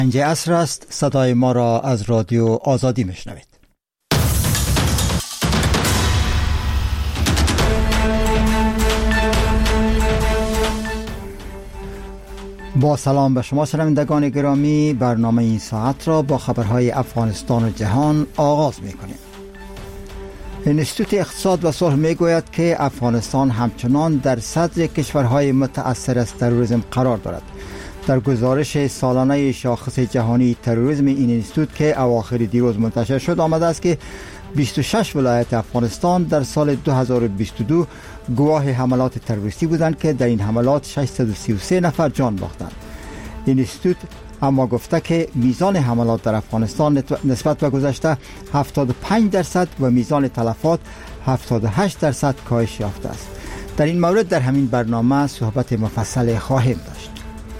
5 عصر است. صدای ما را از رادیو آزادی میشنوید. با سلام به شما شنوندگان گرامی، برنامه این ساعت را با خبرهای افغانستان و جهان آغاز می‌کنیم. انستیتوت اقتصاد و صلح میگوید که افغانستان همچنان در صدر کشورهای متأثر از تروریسم قرار دارد. در گزارش سالانه شاخص جهانی تروریسم این انستیتوت که اواخر دیروز منتشر شد آمده است که 26 ولایت افغانستان در سال 2022 گواه حملات تروریستی بودند که در این حملات 633 نفر جان باختند. این انستیتوت اما گفته که میزان حملات در افغانستان نسبت به گذشته 75% و میزان تلفات 78% کاهش یافته است. در این مورد در همین برنامه صحبت مفصل خواهیم داشت.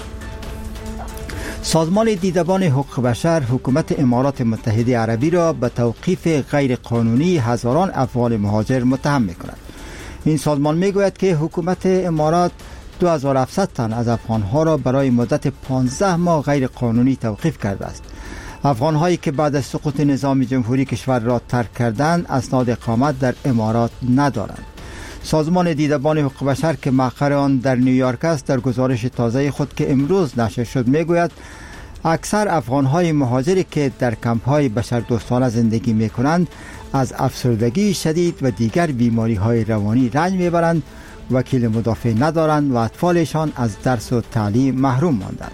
سازمان دیدبان حقوق بشر حکومت امارات متحده عربی را به توقیف غیر قانونی هزاران افغان مهاجر متهم می‌کند. این سازمان میگوید که حکومت امارات 2700 تن از افغانها را برای مدت 15 ماه غیر قانونی توقیف کرده است. افغانهایی که بعد از سقوط نظام جمهوری کشور را ترک کردند اسناد اقامت در امارات ندارند. سازمان دیدبان حقوق بشر که مقر آن در نیویورک است در گزارش تازه خود که امروز نشر شد میگوید اکثر افغانهای مهاجری که در کمپ‌های بشردوستانه زندگی می‌کنند از افسردگی شدید و دیگر بیماری‌های روانی رنج می‌برند، وکیل مدافع ندارند و اطفالشان از درس و تعلیم محروم ماندند.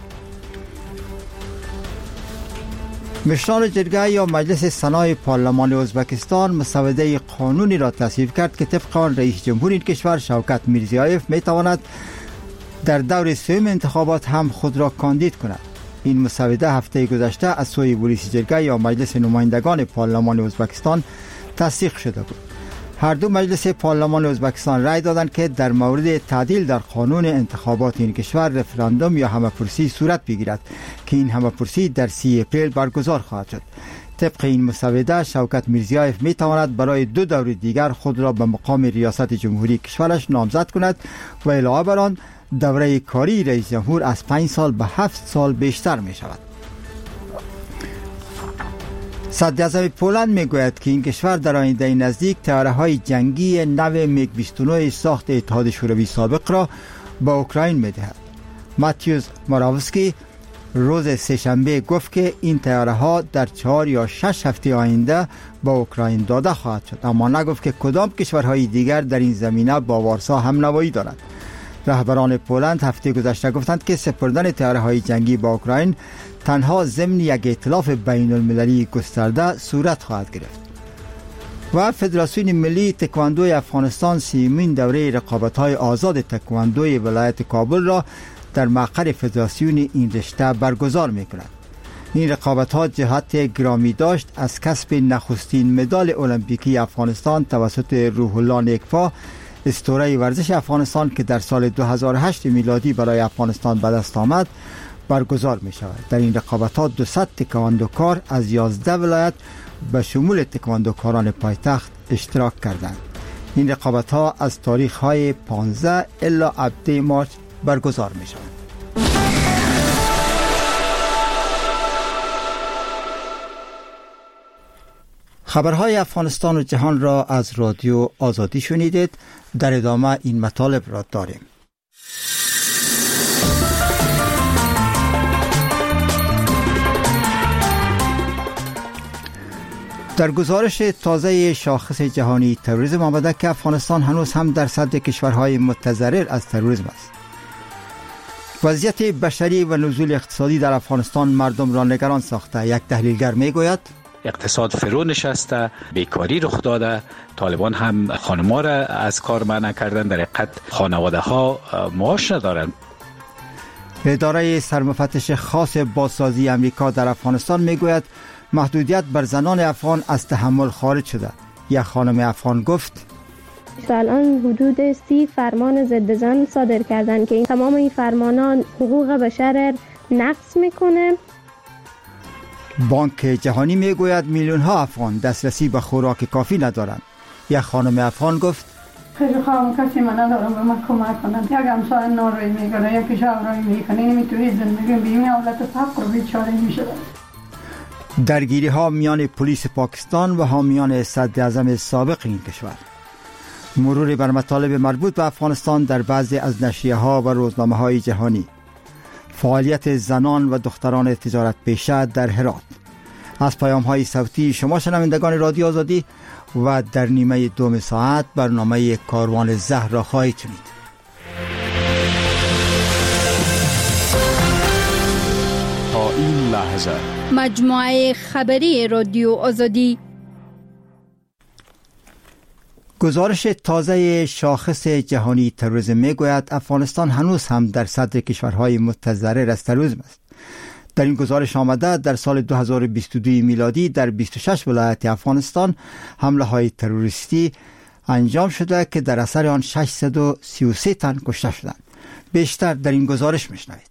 مشران جرگه یا مجلس سنای پارلمان ازبکستان مسوده قانونی را تصویب کرد که طبق آن رئیس جمهور این کشور شوکت میرزیایف میتواند در دور سوم انتخابات هم خود را کاندید کند. این مسوده هفته گذشته از سوی رئیس جرگه یا مجلس نمایندگان پارلمان ازبکستان تصدیق شده بود. هر دو مجلس پارلمان ازبکستان رأی دادند که در مورد تعدیل در قانون انتخابات این کشور رفراندوم یا همه‌پرسی صورت بگیرد که این همه‌پرسی در 30 اپریل برگزار خواهد شد. طبق این مسوده شوکت میرزیایف می تواند برای 2 دور دیگر خود را به مقام ریاست جمهوری کشورش نامزد کند و علاوه بر آن دوره کاری رئیس جمهور از 5 سال به 7 سال بیشتر می شود. صدراعظم پولند میگوید که این کشور در آینده نزدیک طیاره‌های جنگی نو میگ 29 ساخت اتحاد شوروی سابق را به اوکراین میدهد. ماتیوس موراوسکی روز سه‌شنبه گفت که این طیاره‌ها در 4 یا 6 هفته آینده به اوکراین داده خواهد شد، اما نگفت که کدام کشورهای دیگر در این زمینه با وارسا همنوایی دارند. رهبران پولند هفته گذشته گفتند که سپردن طیاره‌های جنگی به اوکراین تنها ضمن یک ائتلاف بین المللی گسترده صورت خواهد گرفت. و فدراسیون ملی تکواندوی افغانستان 30مین دوره رقابت‌های آزاد تکواندوی ولایت کابل را در مقر فدراسیون این رشته برگزار می‌کند. این رقابت‌ها جهت گرامی داشت از کسب نخستین مدال المپیکی افغانستان توسط روح الله نیکفا، اسطوره ورزش افغانستان که در سال 2008 میلادی برای افغانستان به دست آمد برگزار می شود. در این رقابت‌ها 200 تکواندوکار از 11 ولایت به شمول تکواندوکاران پایتخت اشتراک کردند. این رقابت‌ها از تاریخ‌های 15 الی 17 مارس برگزار می شود. خبرهای افغانستان و جهان را از رادیو آزادی شنیدید. در ادامه این مطالب را داریم. در گزارش تازه شاخص جهانی تروریسم آمده که افغانستان هنوز هم در صدر کشورهای متضرر از تروریسم است. وضعیت بشری و نزول اقتصادی در افغانستان مردم را نگران ساخته. یک تحلیلگر میگوید اقتصاد فرو نشسته، بیکاری رخ داده، طالبان هم خانم‌ها را از کار منع کردن، در حقیقت خانواده ها معاش ندارند. اداره سرمفتش خاص بازسازی امریکا در افغانستان میگوید محدودیت بر زنان افغان از تحمل خارج شده. یک خانم افغان گفت الان حدود 30 فرمان ضد زن صادر کردن که تمام این فرمانان حقوق بشر نقض میکنه. بانک جهانی میگوید میلیون ها افغان دسترسی به خوراک کافی ندارند. یک خانم افغان گفت خیلی خواهم کسی من ندارم به من کمک کنند. یک همسایه ناروی میکنه، یکی شاورایی میکنه، نمیتونی زندگی بیم حالت فقر و بیچاره میشه. درگیری ها میان پلیس پاکستان و حامیان صدر اعظم سابق این کشور. مرور بر مطالب مربوط به افغانستان در بعضی از نشریه ها و روزنامه های جهانی. فعالیت زنان و دختران تجارت پیشه در هرات. از پیام های صوتی شما شنوندگان رادیو آزادی و در نیمه دوم ساعت برنامه کاروان زهر را خواهید شنید. تا این لحظه مجموعه خبری رادیو آزادی. گزارش تازه شاخص جهانی تروریسم میگوید افغانستان هنوز هم در صدر کشورهای متضرر از تروریسم است. در این گزارش آمده در سال 2022 میلادی در 26 ولایت افغانستان حمله های تروریستی انجام شده که در اثر آن 633 تن کشته شدند. بیشتر در این گزارش میشنوید.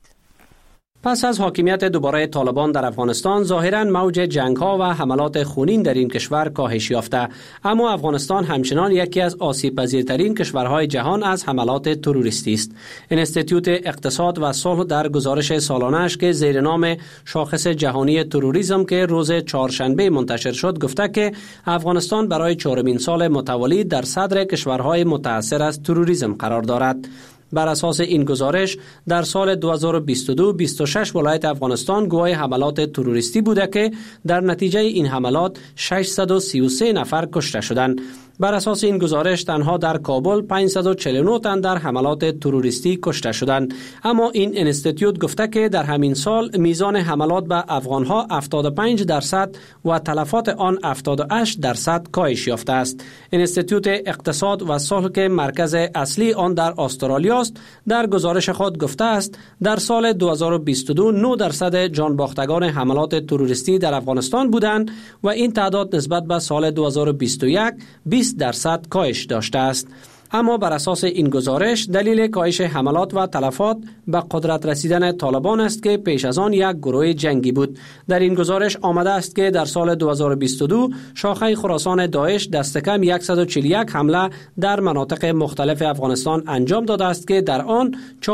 پس از حاکمیت دوباره طالبان در افغانستان ظاهراً موج جنگ‌ها و حملات خونین در این کشور کاهش یافته، اما افغانستان همچنان یکی از آسیب‌پذیرترین کشورهای جهان از حملات تروریستی است. انستیتوت اقتصاد و صلح در گزارش سالانه‌اش که زیر نام شاخص جهانی تروریسم که روز چهارشنبه منتشر شد گفته که افغانستان برای چهارمین سال متوالی در صدر کشورهای متأثر از تروریسم قرار دارد. بر اساس این گزارش در سال 2022 26 ولایت افغانستان گواه حملات تروریستی بوده که در نتیجه این حملات 633 نفر کشته شدند. بر اساس این گزارش تنها در کابل 549 تن در حملات تروریستی کشته شدند، اما این انستیتوت گفته که در همین سال میزان حملات به افغانها 75% و تلفات آن 78% کاهش یافته است. انستیتوت اقتصاد و صلح که مرکز اصلی آن در استرالیا است در گزارش خود گفته است در سال 2022 9% جانباختگان حملات تروریستی در افغانستان بودند و این تعداد نسبت به سال 2021 20% کاهش داشته است. اما بر اساس این گزارش دلیل کاهش حملات و تلفات به قدرت رسیدن طالبان است که پیش از آن یک گروه جنگی بود. در این گزارش آمده است که در سال 2022 شاخه خراسان داعش دست کم 141 حمله در مناطق مختلف افغانستان انجام داده است که در آن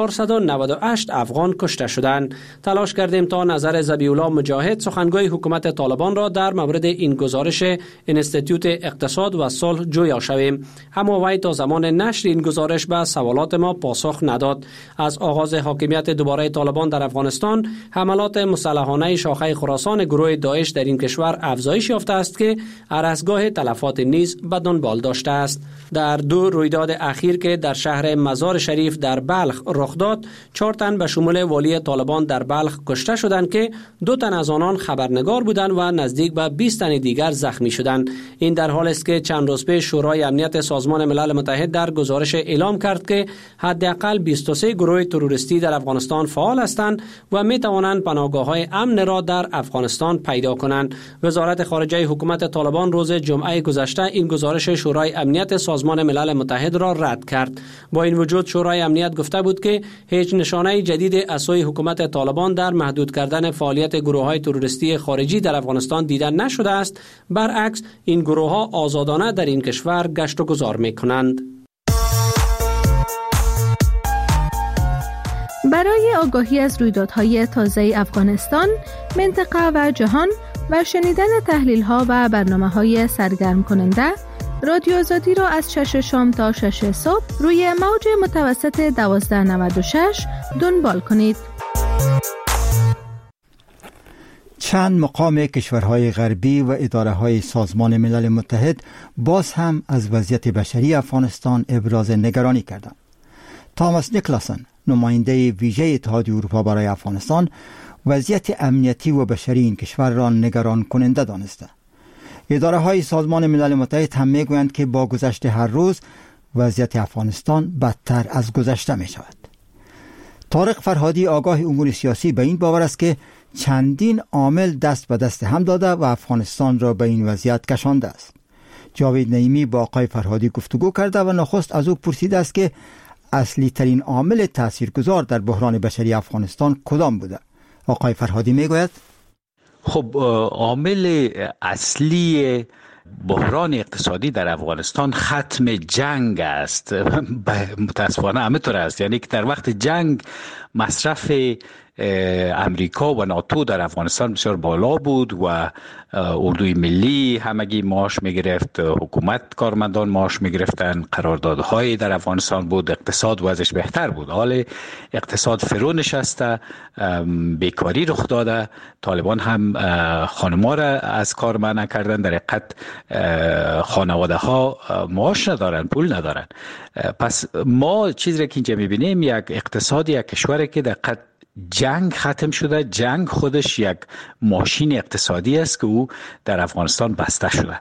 498 افغان کشته شدند. تلاش کردیم تا نظر ذبیح‌الله مجاهد سخنگوی حکومت طالبان را در مورد این گزارش انستیتوت اقتصاد و صلح جویا شویم، اما وی تا زمان نشر این گزارش به سوالات ما پاسخ نداد. از آغاز حاکمیت دوباره طالبان در افغانستان حملات مسلحانه شاخه خراسان گروه داعش در این کشور افزایش یافته است که عرضگاه تلفات نیز به دنبال داشته است. در دو رویداد اخیر که در شهر مزار شریف در بلخ رخ داد 4 تن به شمول والی طالبان در بلخ کشته شدند که 2 تن از آنان خبرنگار بودند و نزدیک به 20 تن دیگر زخمی شدند. این در حالی است که چند روز پیش شورای امنیت سازمان ملل متحد در گزارش اعلام کرد که حداقل 23 گروه تروریستی در افغانستان فعال هستند و می توانند پناهگاه‌های امن را در افغانستان پیدا کنند. وزارت خارجه حکومت طالبان روز جمعه گذشته این گزارش شورای امنیت سازمان ملل متحد را رد کرد. با این وجود شورای امنیت گفته بود که هیچ نشانه جدید از سوی حکومت طالبان در محدود کردن فعالیت گروه‌های تروریستی خارجی در افغانستان دیده نشده است. برعکس این گروه‌ها آزادانه در این کشور گشت و گذار می‌کنند. برای آگاهی از رویدادهای تازه افغانستان، منطقه و جهان و شنیدن تحلیل‌ها و برنامه‌های سرگرم کننده، رادیو آزادی را از 6 شام تا 6 صبح روی موج متوسط 1296 دنبال کنید. چند مقام کشورهای غربی و اداره‌های سازمان ملل متحد باز هم از وضعیت بشری افغانستان ابراز نگرانی کردند. تاماس نیکلاسن، نماینده ویژه اتحادیه اروپا برای افغانستان، وضعیت امنیتی و بشری این کشور را نگران کننده دانسته. اداره‌های سازمان ملل متحد هم میگویند که با گذشت هر روز وضعیت افغانستان بدتر از گذشته می شود. طارق فرهادی آگاه امور سیاسی به این باور است که چندین عامل دست به دست هم داده و افغانستان را به این وضعیت کشانده است. جاوید نعیمی با آقای فرهادی گفتگو کرده و نخست از او پرسیده است که اصلی ترین عامل تاثیرگذار در بحران بشری افغانستان کدام بوده؟ آقای فرهادی میگوید خب عامل اصلی بحران اقتصادی در افغانستان ختم جنگ است. متاسفانه همینطور است، یعنی که در وقت جنگ مصرف امریکا و ناتو در افغانستان بسیار بالا بود و اردوی ملی همگی معاش میگرفت، حکومت کارمندان معاش میگرفتن، قراردادهای در افغانستان بود، اقتصاد وضعش بهتر بود. حال اقتصاد فرو نشسته، بیکاری رخ داده، طالبان هم خانما را از کار منع کردن، در حقیقت خانواده ها معاش ندارن، پول ندارن. پس ما چیزی را که اینجا میبینیم یک اقتصاد یک کشوری که در حقیقت جنگ ختم شده. جنگ خودش یک ماشین اقتصادی است که او در افغانستان بسته شده.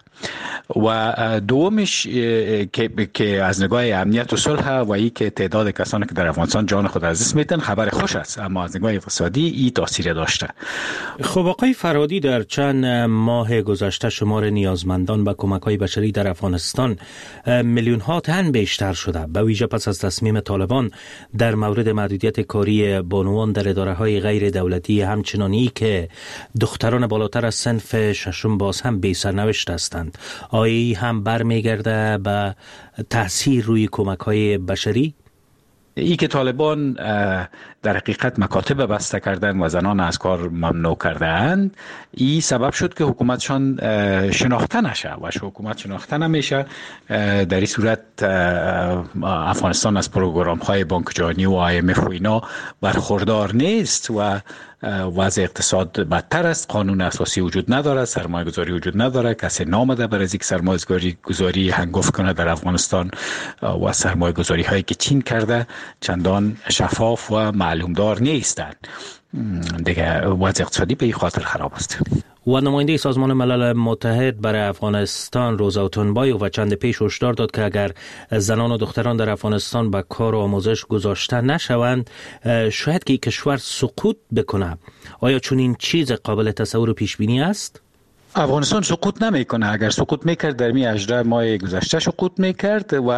و دومش که از نگاه امنیت و صلح و ای که تعداد کسانی که در افغانستان جان خود از دست میدن خبر خوش است، اما از نگاه اقتصادی ای تاثیر داشته. خب آقای فرهادی، در چند ماه گذشته شمار نیازمندان به کمک‌های بشری در افغانستان میلیون ها تن بیشتر شده، به ویژه پس از تصمیم طالبان در مورد محدودیت کاری بانوان در اداره‌های غیر دولتی، همچنانی که دختران بالاتر از صنف ششم باز هم بی سرنوشت هستند. آیا هم برمیگرده به تأثیر روی کمک‌های بشری؟ ای که طالبان در حقیقت مکاتب بسته کردن و زنان از کار ممنوع کردند، این سبب شد که حکومتشان شناخته نشه و حکومت شناخته نمیشه. در این صورت افغانستان از پروگرام های بانک جهانی و IMF و اینا برخوردار نیست و وضع اقتصاد بدتر است. قانون اساسی وجود نداره، سرمایه گذاری وجود نداره، کسی نامده برای اینکه سرمایه گذاری هنگفت کنه در افغانستان و سرمایه گذاری هایی که چین کرده چندان شفاف و معلومدار نیستند. دیگه وضع اقتصادی به این خاطر خراب است. و نماینده سازمان ملل متحد برای افغانستان روزا اوتونبایو و چند پیش هشدار داد که اگر زنان و دختران در افغانستان به کار و آموزش گذاشته نشوند شاید که کشور سقوط بکنه. آیا چون این چیز قابل تصور و پیش بینی است؟ افغانستان سقوط نمیکنه. اگر سقوط میکرد در می 18 ماه گذشته سقوط میکرد و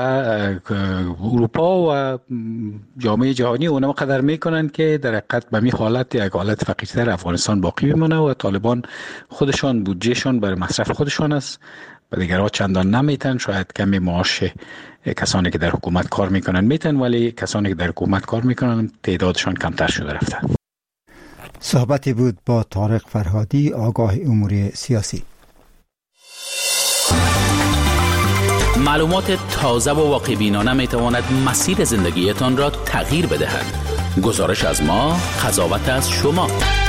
اروپا و جامعه جهانی اونم قدر میکنن که در حقیقت به می حالت یک حالت فقیرتر افغانستان باقی بمونه و طالبان خودشان بودجهشان برای مصرف خودشان است و دیگرها چندان نمیتن. شاید کمی معاش کسانی که در حکومت کار میکنن میتن، ولی کسانی که در حکومت کار میکنن تعدادشان کمتر شده رفته. صحبتی بود با طارق فرهادی، آگاه امور سیاسی. معلومات تازه و واقع بینانه می تواند مسیر زندگیتان را تغییر بدهد. گزارش از ما، قضاوت از شما.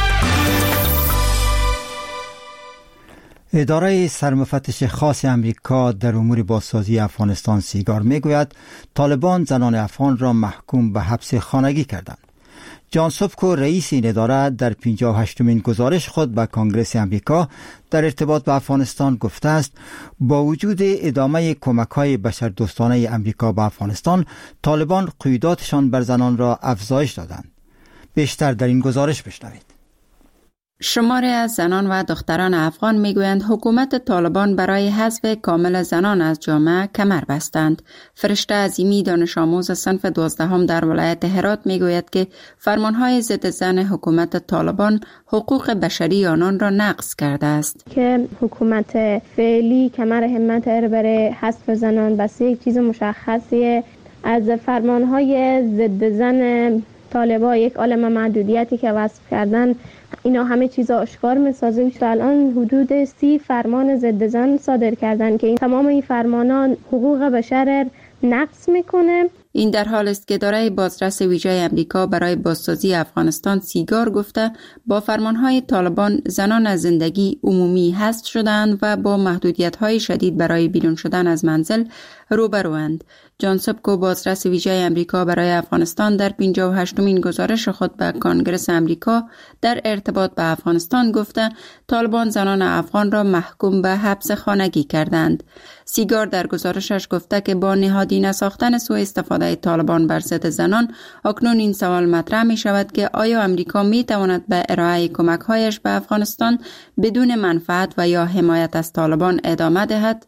اداره سرمفتش خاص امریکا در امور بازسازی افغانستان سیگار میگوید طالبان زنان افغان را محکوم به حبس خانگی کردند. جان سوفکو رئیس این اداره در 58مین گزارش خود به کنگره امریکا در ارتباط به افغانستان گفته است با وجود ادامه کمک‌های بشردوستانه امریکا به افغانستان، طالبان قیوداتشان بر زنان را افزایش دادند. بیشتر در این گزارش بشنوید. شماری از زنان و دختران افغان میگویند حکومت طالبان برای حذف کامل زنان از جامعه کمر بستند. فرشته عظیمی دانش آموز صنف 12 در ولایت هرات میگوید که فرمانهای ضد زن حکومت طالبان حقوق بشری آنان را نقض کرده است. که حکومت فعلی کمر همت برای حذف زنان بس یک چیز مشخصیه. از فرمانهای ضد زن طالبان یک عالم محدودیتی که وصف کردن، اینا همه چیزا آشکار می‌سازه. الان حدود 30 فرمان ضد زن صادر کردن که تمام این فرمانان حقوق بشر نقض میکنه. این در حال است که اداره بازرس ویژه امریکا برای بازسازی افغانستان سیگار گفته با فرمانهای طالبان زنان از زندگی عمومی حذف شدند و با محدودیت‌های شدید برای بیرون شدن از منزل روبروند. جان سوفکو بازرس ویژه امریکا برای افغانستان در 58مین گزارش خود به کنگره امریکا در ارتباط به افغانستان گفته طالبان زنان افغان را محکوم به حبس خانگی کردند. سیگار در گزارشش گفته که با نهادینه ساختن سوء استفاده طالبان بر ضد زنان، اکنون این سوال مطرح می شود که آیا امریکا می تواند به ارائه کمک‌هایش به افغانستان بدون منفعت و یا حمایت از طالبان ادامه دهد؟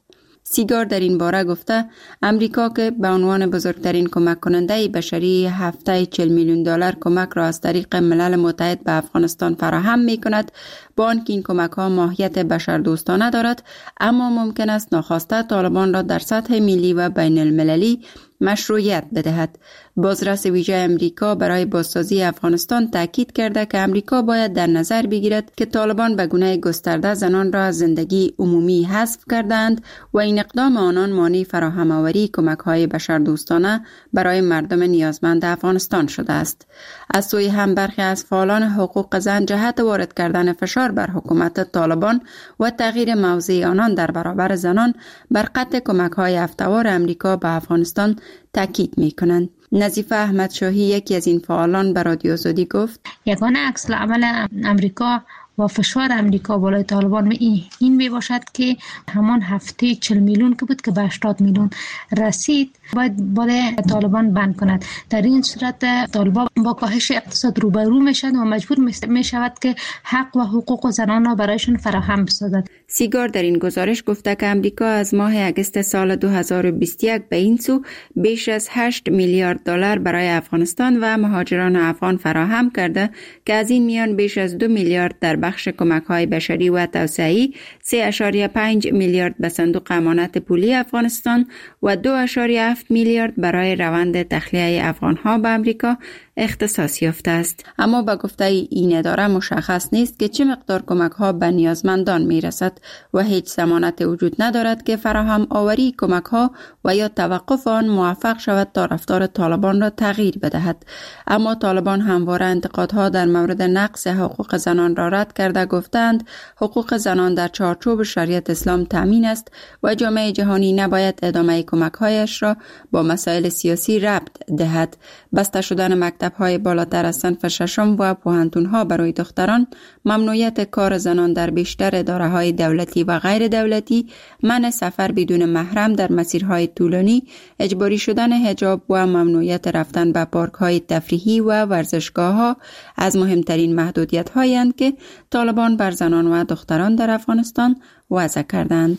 سیگار در این باره گفته امریکا که به عنوان بزرگترین کمک کننده بشری هفته 40 میلیون دلار کمک را از طریق ملل متحد به افغانستان فراهم می کند، با آنکه این کمک ها ماهیت بشردوستانه دارد، اما ممکن است ناخواسته طالبان را در سطح ملی و بین المللی مشروعیت بدهد. بازرس ویژه امریکا برای بازسازی افغانستان تاکید کرده که امریکا باید در نظر بگیرد که طالبان به گونه گسترده زنان را از زندگی عمومی حذف کردند و این اقدام آنان مانع فراهم آوری کمک‌های بشردوستانه برای مردم نیازمند افغانستان شده است. از سوی هم برخی از فعالان حقوق زن جهت وارد کردن فشار بر حکومت طالبان و تغییر موضع آنان در برابر زنان بر قطع کمک‌های هفته‌وار امریکا به افغانستان تاکید می‌کنند. نظیفه احمد شاهی یکی از این فعالان به رادیو آزادی گفت یگانه عکس العمل امریکا و فشار امریکا بالای طالبان این می باشد که همان هفته 40 میلیون که بود که به 80 میلیون رسید باید بالای طالبان بند کند. در این صورت طالبان با کاهش اقتصاد روبرو می شود و مجبور می شود که حق و حقوق زنان را برایشان فراهم بسازد. سیگار در این گزارش گفته که امریکا از ماه اگست سال 2021 به این سو بیش از 8 میلیارد دلار برای افغانستان و مهاجران افغان فراهم کرده که از این میان بیش از 2 میلیارد در بخش کمک‌های بشری و توسعه‌ای، 3.5 میلیارد به صندوق امانت پولی افغانستان و 2.7 میلیارد برای روند تخلیه افغان‌ها به امریکا اختصاص یافته است. اما با گفته این اداره مشخص نیست که چه مقدار کمک‌ها به نیازمندان می‌رسد و هیچ ضمانت وجود ندارد که فراهم آوری کمک‌ها و یا توقف آن موفق شود تا رفتار طالبان را تغییر بدهد. اما طالبان همواره انتقادها در مورد نقض حقوق زنان را رد کرده گفتند حقوق زنان در چارچوب شریعت اسلام تامین است و جامعه جهانی نباید ادامه کمک‌هایش را با مسائل سیاسی ربط دهد. بسته شدن مکتب‌های بالاتر از صنف ششم و پوهنتون‌ها برای دختران، ممنوعیت کار زنان در بیشتر اداره‌های دولتی و غیر دولتی، منع سفر بدون محرم در مسیرهای طولانی، اجباری شدن حجاب و ممنوعیت رفتن به پارک‌های تفریحی و ورزشگاه‌ها از مهمترین محدودیت‌هایی اند که طالبان بر زنان و دختران در افغانستان وضع کردند.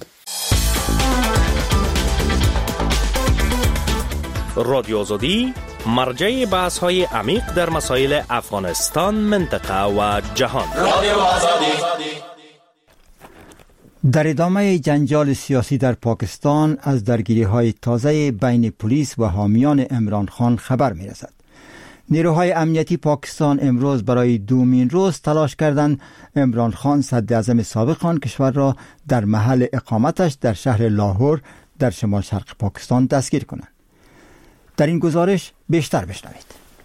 رادیو آزادی مرجع بحث‌های عمیق در مسائل افغانستان، منطقه و جهان. رادیو آزادی. در ادامه جنجال سیاسی در پاکستان از درگیری‌های تازه بین پلیس و حامیان عمران خان خبر می‌رسد. نیروهای امنیتی پاکستان امروز برای دومین روز تلاش کردند عمران خان صدراعظم سابق آن کشور را در محل اقامتش در شهر لاهور در شمال شرق پاکستان دستگیر کنند. در این گزارش بیشتر بشنوید.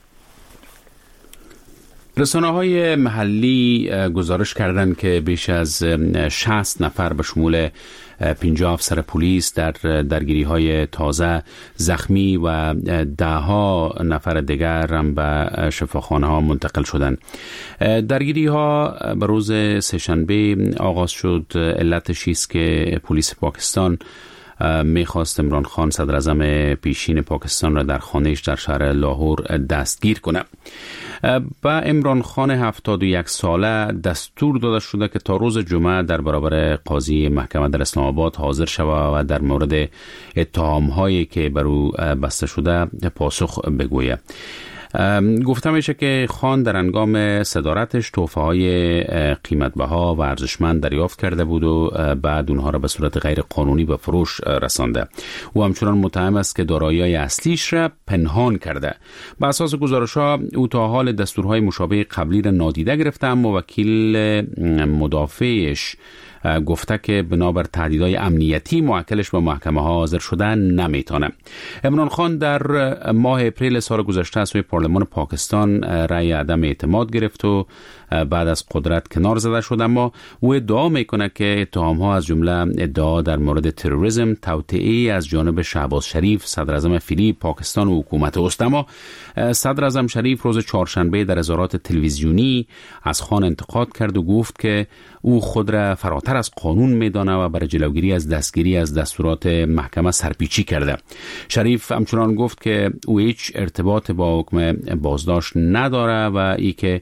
رسانه‌های محلی گزارش کردند که بیش از 60 نفر به شمول 50 افسر پلیس در درگیری‌های تازه زخمی و 10 نفر دیگر هم به شفاخانه‌ها منتقل شدند. درگیری‌ها به روز سه‌شنبه آغاز شد. علتش است که پلیس پاکستان میخواست عمران خان صدراعظم پیشین پاکستان را در خانه‌اش در شهر لاهور دستگیر کنه. با عمران خان 71 ساله دستور داده شده که تا روز جمعه در برابر قاضی محکمه در اسلام آباد حاضر شود و در مورد اتهام‌هایی که بر او بسته شده پاسخ بگوید. گفته میشه که خان در هنگام صدارتش تحفه‌های قیمت‌بها و ارزشمند دریافت کرده بود و بعد اونها را به صورت غیر قانونی به فروش رسانده. او همچنان متهم است که دارایی‌های اصلیش را پنهان کرده. بر اساس گزارش‌ها او تا حال دستورهای مشابه قبلی را نادیده گرفته، اما وکیل مدافعش گفته که بنابر تهدیدهای امنیتی موکلش به محکمه ها حاضر شدن نمیتونه. عمران خان در ماه اپریل سال گذشته از سوی پارلمان پاکستان رأی عدم اعتماد گرفت و بعد از قدرت کنار زده شد، اما او ادعا میکنه که اتهام ها از جمله ادعا در مورد تروریسم، توطئه از جانب شهباز شریف صدراعظم فعلی پاکستان و حکومت است. اما صدراعظم شریف روز چهارشنبه در اظهارات تلویزیونی از خان انتقاد کرد و گفت که او خود را فراتر از قانون میدانه و برای جلوگیری از دستگیری از دستورات محکمه سرپیچی کرده. شریف همچنان گفت که او هیچ ارتباط با حکم بازداشت نداره و ای که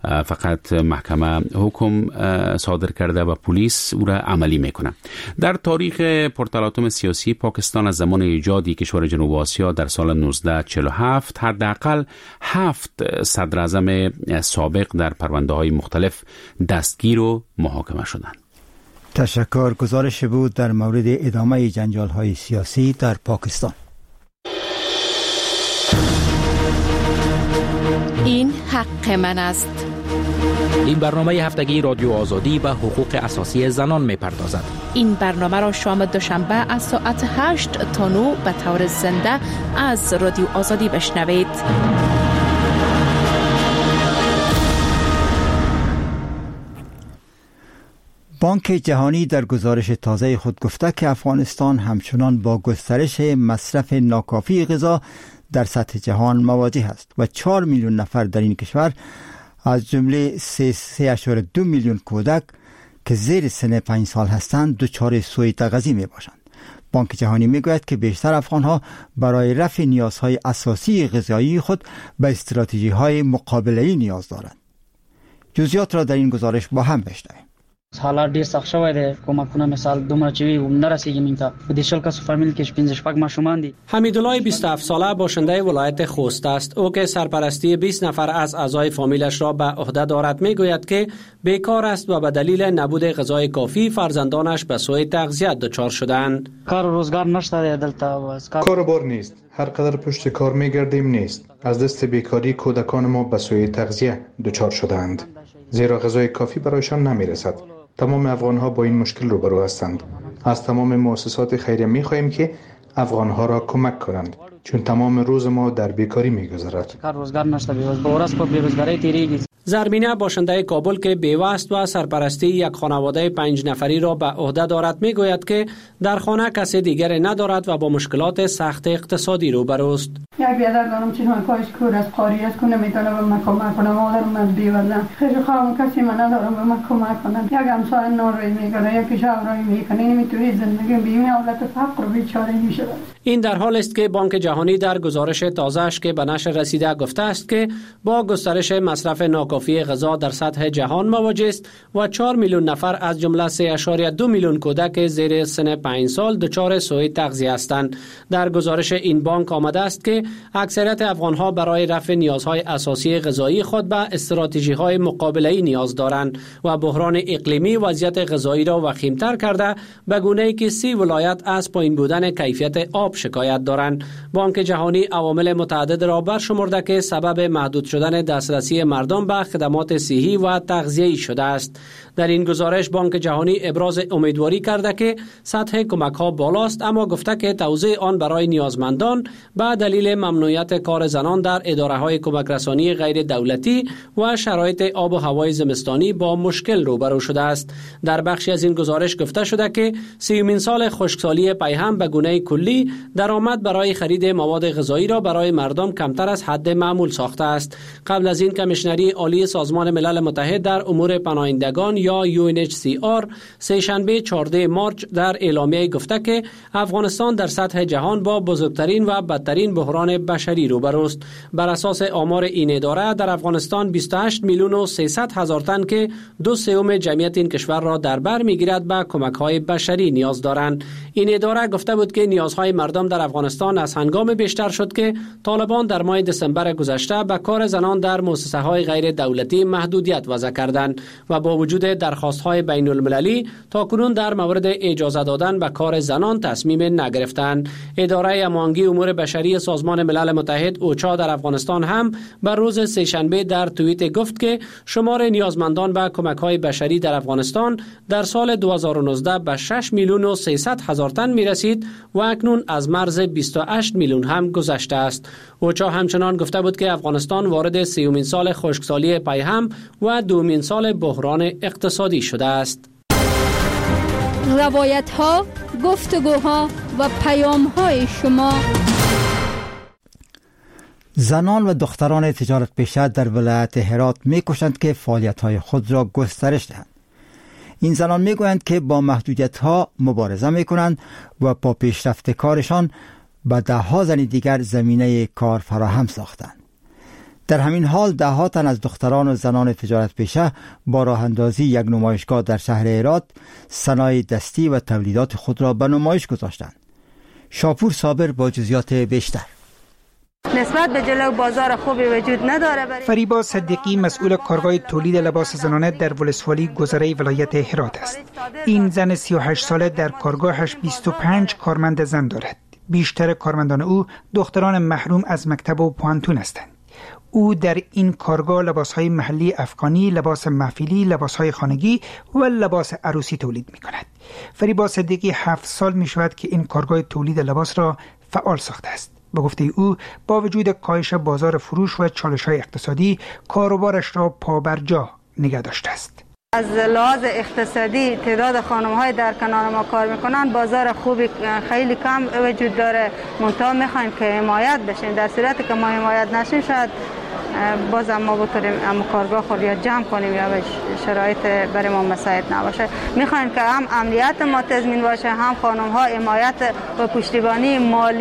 فقط محکمه حکم صادر کرده و پلیس او را عملی میکنه. در تاریخ پرتلاطم سیاسی پاکستان از زمان ایجاد کشور جنوب آسیا در سال 1947 حداقل 7 صدر اعظم سابق در پرونده های مختلف دستگیر و محاکمه شدند. تشکر. گزارش بود در مورد ادامه جنجال های سیاسی در پاکستان. این حق من است. این برنامه هفتگی رادیو آزادی به حقوق اساسی زنان می‌پردازد. این برنامه را شام دوشنبه از ساعت 8 تا 9 به طور زنده از رادیو آزادی بشنوید. بانک جهانی در گزارش تازه خود گفته که افغانستان همچنان با گسترش مصرف ناکافی غذا در سطح جهان مواجه است و 4 میلیون نفر در این کشور از جمله 3.2 میلیون کودک که زیر سن 5 سال هستند دچار سوء تغذیه می باشند. بانک جهانی می گوید که بیشتر افغانها برای رفع نیازهای اساسی غذایی خود به استراتژی های مقابله‌ای نیاز دارند. جزئیات را در این گزارش با هم بشنویم. حالات ډیر سخت شوی دی. کومکونه مثال دومره چې وي نرسیږي مونږ ته. په دې شل کسو فامیل کې 15 ماشومان دي. حمیدالله 27 ساله باشنده ولایت خوست است. او که سرپرستی 20 نفر از اعضای فامیلش را به عهده دارد میگوید که بیکار است و به دلیل نبود غذای کافی فرزندانش به سوء تغذیه دچار شدند. کار و روزگار نشته دلته. کار و بار نیست. هر قدر پشت کار میگردیم نیست. از دست بیکاری کودکان ما به سوء تغذیه دچار شدند. زیرا غذای کافی برایشان نمیرسد. تمام افغان‌ها با این مشکل روبرو هستند. از تمام مؤسسات خیریه می‌خواهیم که افغان‌ها را کمک کنند چون تمام روز ما در بیکاری می‌گذرد. کار روزگار نشته، بی‌روزگاری په بی‌روزگاری تیریږي. زرمینه باشنده کابل که بیوه است و سرپرستی یک خانواده 5 نفری را به عهده دارد میگوید که در خانه کسی دیگر ندارد و با مشکلات سخت اقتصادی روبروست. یک بیادر دارم چشم پایش کور از قاری است که نمیتونه به من کمک کنه. مادرم از بیوزن خیلی خواهم کسی من ندارم به من کمک کنه. یک همسایه ناروی میکنه، یک پیشاوری میکنه، نمیتونی زندگی بیمی حالت فقر و بیچاره میشه. این در حال است که بانک جهانی در گزارش تازه‌اش که به نشر رسیده گفته است که با گسترش مصرف ناکافی غذا در سطح جهان مواجه است و 4 میلیون نفر از جمله 3.2 میلیون کودک زیر سن 5 سال دچار سوء تغذیه هستند. در گزارش این بانک آمده است که اکثریت افغان‌ها برای رفع نیازهای اساسی غذایی خود به استراتژی‌های مقابله‌ای نیاز دارند و بحران اقلیمی وضعیت غذایی را وخیم‌تر کرده به گونه‌ای که 30 ولایت از پایین بودن کیفیت آب شکایت دارند. بانک جهانی عوامل متعدد را برشمرده که سبب محدود شدن دسترسی مردم به خدمات صحی و تغذیه‌ای شده است. در این گزارش بانک جهانی ابراز امیدواری کرده که سطح کمک‌ها بالاست، اما گفته که توزیع آن برای نیازمندان به دلیل ممنوعیت کار زنان در اداره‌های کمک رسانی غیر دولتی و شرایط آب و هوای زمستانی با مشکل روبرو شده است. در بخشی از این گزارش گفته شده که 30مین سال خشکسالی پیهم به گونه کلی درآمد برای خرید مواد غذایی را برای مردم کمتر از حد معمول ساخته است. قبل از این کمیشنری عالی سازمان ملل متحد در امور پناهندگان یا UNHCR سه‌شنبه 14 مارچ در اعلامیه گفته که افغانستان در سطح جهان با بزرگترین و بدترین بحران بشری روبروست. بر اساس آمار این اداره در افغانستان 28 میلیون و 300 هزار تن که 2/3 جمعیت این کشور را در بر میگیرد به کمک‌های بشری نیاز دارند. این اداره گفته بود که نیازهای مردم در افغانستان از هنگام بیشتر شد که طالبان در ماه دسامبر گذشته به کار زنان در مؤسسه‌های غیر دولتی محدودیت وضع کردند و با وجود درخواست‌های بین المللی تاکنون در مورد اجازه دادن به کار زنان تصمیم نگرفتند. اداره هماهنگی امور بشری سازمان ملل متحد اوچا در افغانستان هم بر روز سه‌شنبه در توییت گفت که شمار نیازمندان به کمک‌های بشری در افغانستان در سال 2019 به 6 میلیون و 300 هزار تن می‌رسید و اکنون از مرز 28 میلیون هم گذشته است. اوچا همچنان گفته بود که افغانستان وارد 30مین سال خشکسالی پیهم و 2مین سال بحران اقتصادی شده است. روایت‌ها، گفتگوها و پیام‌های شما. زنان و دختران تجارت پیشه در ولایت هرات می‌کوشند که فعالیت‌های خود را گسترش دهند. این زنان می‌گویند که با محدودیت‌ها مبارزه می‌کنند و با پیشرفت کارشان به 10 زن دیگر زمینه کار فراهم ساختند. در همین حال ده‌ها تن از دختران و زنان تجارت پیشه با راه اندازی یک نمایشگاه در شهر هرات صنایع دستی و تولیدات خود را به نمایش گذاشتند. شاپور صابر با جزئیات بیشتر. نسبت به جلو بازار خوبی وجود نداره. فریبا صدیقی مسئول کارگاه تولید لباس زنانه در ولسوالی گذره ولایت هرات است. این زن 38 ساله در کارگاهش 25 کارمند زن دارد. بیشتر کارمندان او دختران محروم از مکتب و پوانتون هستند. او در این کارگاه لباسهای محلی افغانی، لباس محفلی، لباسهای خانگی و لباس عروسی تولید می کند. فریبا صدیقی 7 سال می شود که این کارگاه تولید لباس را فعال ساخته است. به گفته او با وجود کاهش بازار فروش و چالش‌های اقتصادی کاروبارش را پابرجا نگه داشته است. از لحاظ اقتصادی تعداد خانم‌های در کنار ما کار میکنن، بازار خوبی خیلی کم وجود داره. منتها میخوایم که حمایت بشیم. در صورتی که ما حمایت نشیم شاید بازم ما بتونیم کارگاه خود یا جمع کنیم یا شرایط برای ما مساعد نباشه. میخوایم که هم امنیت ما تضمین باشه، هم خانم‌ها حمایت و پشتیبانی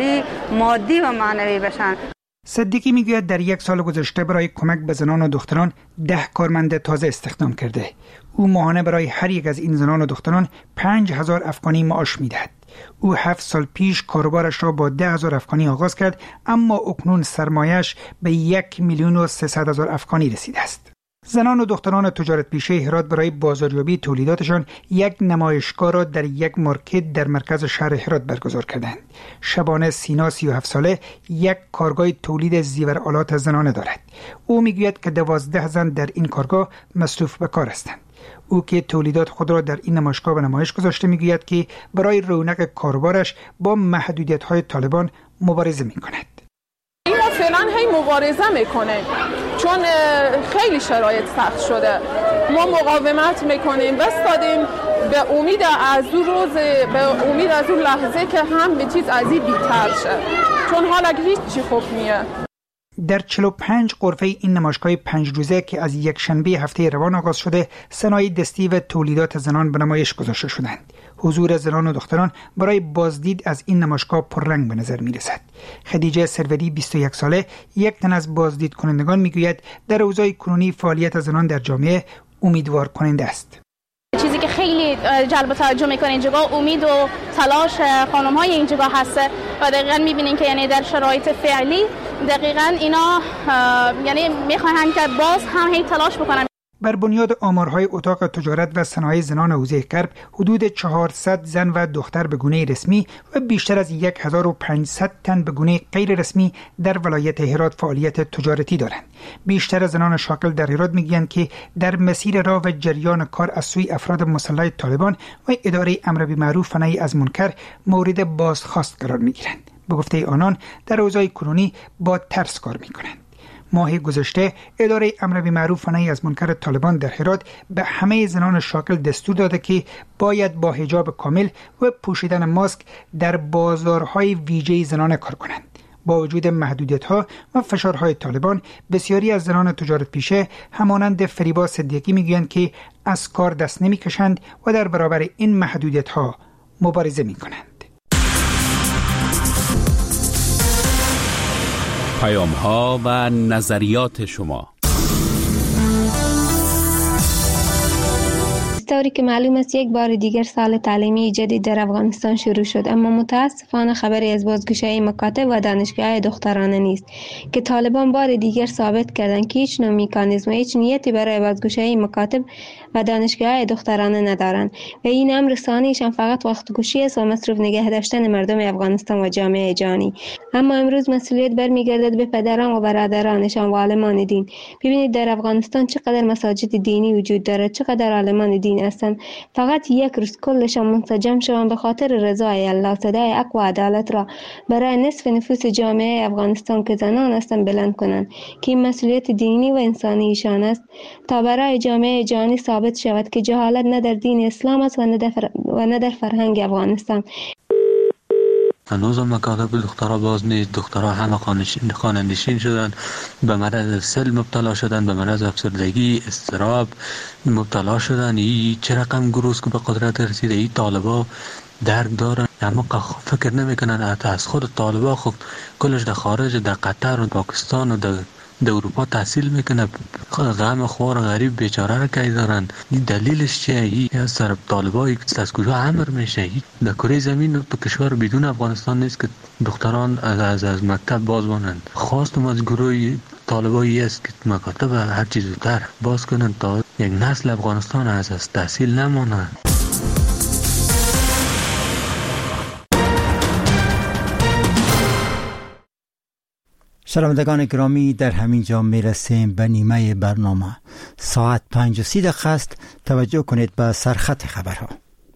مادی و معنوی بشن. صدیقی میگوید در 1 سال گذشته برای کمک به زنان و دختران 10 کارمند تازه استخدام کرده. او ماهانه برای هر یک از این زنان و دختران 5000 افغانی معاش میدهد. او 7 سال پیش کاروبارش را با 10,000 افغانی آغاز کرد، اما اکنون سرمایش به 1,300,000 افغانی رسیده است. زنان و دختران تجارت پیشه هرات برای بازاریابی تولیداتشان یک نمایشگاه را در یک مارکت در مرکز شهر هرات برگزار کردند. شبانه سینا 37 ساله یک کارگاه تولید زیورآلات زنانه دارد. او میگوید که 12 زن در این کارگاه مصروف به کار هستند. او که تولیدات خود را در این نمایشگاه به نمایش گذاشته میگوید که برای رونق کاروبارش با محدودیت‌های طالبان مبارزه می‌کند. ما فعلا مبارزه میکنیم چون خیلی شرایط سخت شده. ما مقاومت میکنیم، بستادیم به امید از اون روز، به امید از اون لحظه که هم به چیز از این بی‌تر شه، چون حالا هیچ چی خوب نیه. در 45 غرفه این نمایشگاه 5 روزه که از یک شنبه هفته روان آغاز شده، صنایع دستی و تولیدات زنان به نمایش گذاشته شدند. حضور زنان و دختران برای بازدید از این نمایشگاه پررنگ به نظر می رسد. خدیجه سروری 21 ساله یک تن از بازدید کنندگان می گوید در اوضاع کنونی فعالیت زنان در جامعه امیدوار کننده است. چیزی که خیلی جلب توجه میکنه اینجا امید و تلاش خانم‌های اینجا هست و دقیقاً میبینین که یعنی در شرایط فعلی دقیقاً اینا یعنی میخواهند که باز هم تلاش بکنن. بر بنیاد آمارهای اتاق تجارت و صنایع زنان حوزه غرب، حدود 400 زن و دختر به گونه رسمی و بیشتر از 1500 تن به گونه غیر رسمی در ولایت هرات فعالیت تجارتی دارند. بیشتر زنان شاغل در هرات میگویند که در مسیر راه و جریان کار از سوی افراد مسلح طالبان و اداره امر بالمعروف و نهی از منکر مورد بازخواست قرار میگیرند. به گفته آنان در اوضاع کنونی با ترس کار میکنند. ماه گذشته اداره امر بالمعروف و نهی از منکر طالبان در هرات به همه زنان شاغل دستور داده که باید با حجاب کامل و پوشیدن ماسک در بازارهای ویژه زنانه کار کنند. با وجود محدودیت‌ها و فشارهای طالبان، بسیاری از زنان تجارت پیشه همانند فریبا صدیقی میگویند که از کار دست نمی‌کشند و در برابر این محدودیت‌ها مبارزه می‌کنند. پیام‌ها و نظریات شما. طوری که معلوم است یک بار دیگر سال تعلیمی جدید در افغانستان شروع شد، اما متاسفانه خبری از بازگشایی مکاتب و دانشگاه دخترانه نیست که طالبان بار دیگر ثابت کردند که هیچ نوع مکانیزم و هیچ نیتی برای بازگشایی مکاتب و دانشگاه دخترانه ندارند و این امر ثانیشان فقط وقت کشی است و مصروف نگه داشتن مردم افغانستان و جامعه جهانی. اما امروز مسئولیت برمیگردد به پدران و برادرانشان و عالمان دین. ببینید در افغانستان چقدر مساجد دینی وجود دارد، چقدر عالمان دین هستند. فقط یک روز کلشان منسجم شوند به خاطر رضای الله، صدای حق و عدالت را برای نصف نفوس جامعه افغانستان که زنان هستند بلند کنند که این مسئولیت دینی و انسانی ایشان است تا برای جامعه جهانی ثابت شود که جهالت نه در دین اسلام است و نه در فرهنگ افغانستان. هنوز مکاتب دخترها باز نیست. دخترها همه خانه‌نشین شدن، به مرض سل مبتلا شدن، به مرض افسردگی، اضطراب مبتلا شدن. این چه رقم گروه که به قدرت رسیده، این طالبا درد دارن، اما فکر نمیکنن حتی از خود طالبا خود کلش در خارج، در قطر و پاکستان و در در اروپا تحصیل میکنه، غم خوار غریب بیچاره را که دارن. این دلیلش چیه؟ این سر طالبایی که از کجا امر میشه؟ در کره زمین تو کشور بدون افغانستان نیست که دختران از مکتب باز مانند. خواستم از گروه طالبایی است که مکاتب هر چیز زودتر باز کنند تا یک نسل افغانستان از تحصیل نمانند. شنوندگان گرامی، در همین جا میرسیم به نیمه برنامه. ساعت 5:30 است. توجه کنید به سرخط خبرها.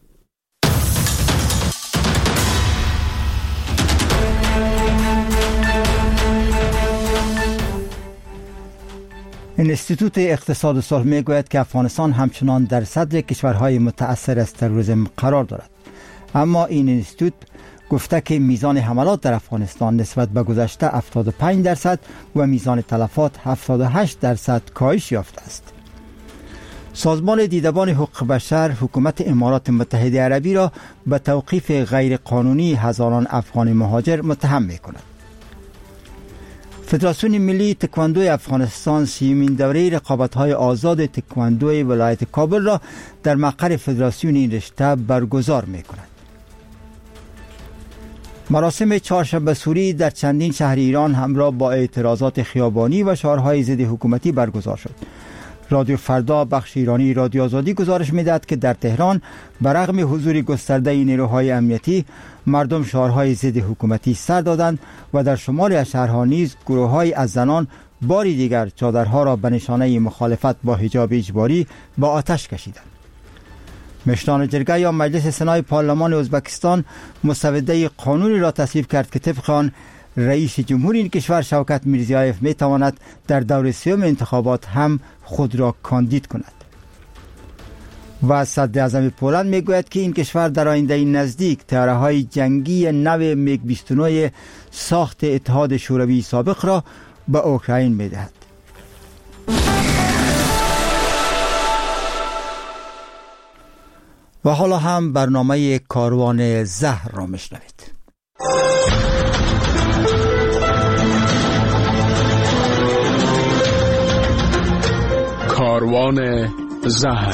انستیتوت اقتصاد و صلح میگوید که افغانستان همچنان در صدر کشورهای متأثر از تروریسم قرار دارد، اما این انستیتوت گفته که میزان حملات در افغانستان نسبت به گذشته 75% و میزان تلفات 78% کاهش یافته است. سازمان دیدبان حقوق بشر حکومت امارات متحده عربی را به توقیف غیرقانونی هزاران افغان مهاجر متهم می‌کند. فدراسیون ملی تکواندو افغانستان 30مین دوره رقابت‌های آزاد تکواندو ولایت کابل را در مقر فدراسیون این رشته برگزار می‌کند. مراسم چهارشنبه سوری در چندین شهر ایران همراه با اعتراضات خیابانی و شعارهای ضد حکومتی برگزار شد. رادیو فردا بخش ایرانی رادیو آزادی گزارش می‌دهد که در تهران برغم حضور گسترده نیروهای امنیتی مردم شعارهای ضد حکومتی سر دادند و در شمال از شهرها نیز گروه‌های از زنان باری دیگر چادرها را به نشانه مخالفت با حجاب اجباری به آتش کشیدند. مشران جرگه یا مجلس سنای پارلمان ازبکستان مسوده قانونی را تصویب کرد که طبق آن رئیس جمهوری این کشور شوکت میرزیایف می تواند در دور سوم انتخابات هم خود را کاندید کند. و صدر اعظم پولند می گوید که این کشور در آینده نزدیک طیاره‌های جنگی نو میگ 29 ساخت اتحاد شوروی سابق را به اوکراین می دهد. و حالا هم برنامه کاروان زهر را میشنوید. کاروان زهر.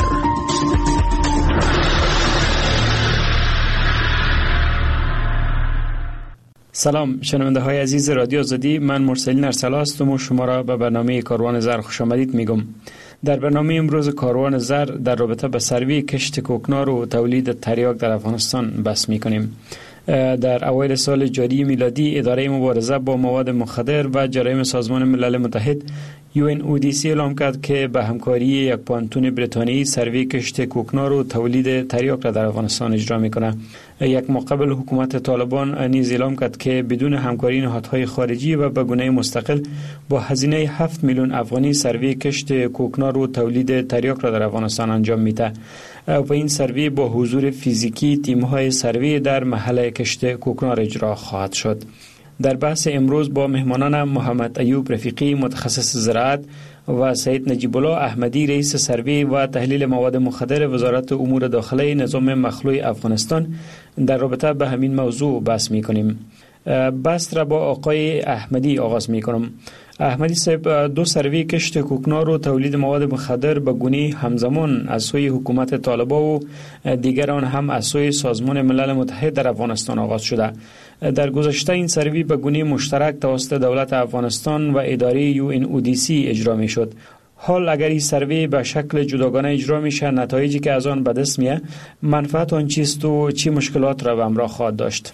سلام شنونده های عزیز رادیو آزادی، من مرسلین ارسلا هستم و شما را به برنامه کاروان زهر خوش آمدید میگم. در برنامه امروز کاروان زهر در رابطه به سروی کشت کوکنار و تولید تریاک در افغانستان بحث میکنیم. در اوایل سال جاری میلادی اداره مبارزه با مواد مخدر و جرایم سازمان ملل متحد UNODC اعلام کرد که به همکاری یک پانتون بریتانیایی سروی کشت کوکنار و تولید تریاک را در افغانستان اجرا میکنه. یک مقابل حکومت طالبان نیز اعلام کرد که بدون همکاری نهادهای خارجی و به گونه مستقل با هزینه 7 میلیون افغانی سروی کشت کوکنار و تولید تریاک را در افغانستان انجام میده. و این سروی با حضور فیزیکی تیم‌های سروی در محل کشت کوکنار اجرا خواهد شد. در بحث امروز با مهمانان محمد ایوب رفیقی متخصص زراعت و سید نجیب الله احمدی رئیس سروی و تحلیل مواد مخدر وزارت امور داخله نظام مخلوع افغانستان در رابطه به همین موضوع بحث می‌کنیم. بحث را با آقای احمدی آغاز می‌کنم. احمدی صاحب، دو سروی کشت کوکنار و تولید مواد مخدر به گونه همزمان از سوی حکومت طالبان و دیگر آن هم از سوی سازمان ملل متحد در افغانستان آغاز شده. در گذشته این سروی به گونه مشترک توسط دولت افغانستان و اداره UNODC اجرا می شد. حال اگر این سروی به شکل جداگانه اجرا میشه، نتایجی که از آن به دست میاد منفعت آن چیست و چی مشکلات را به همراه خواهد داشت؟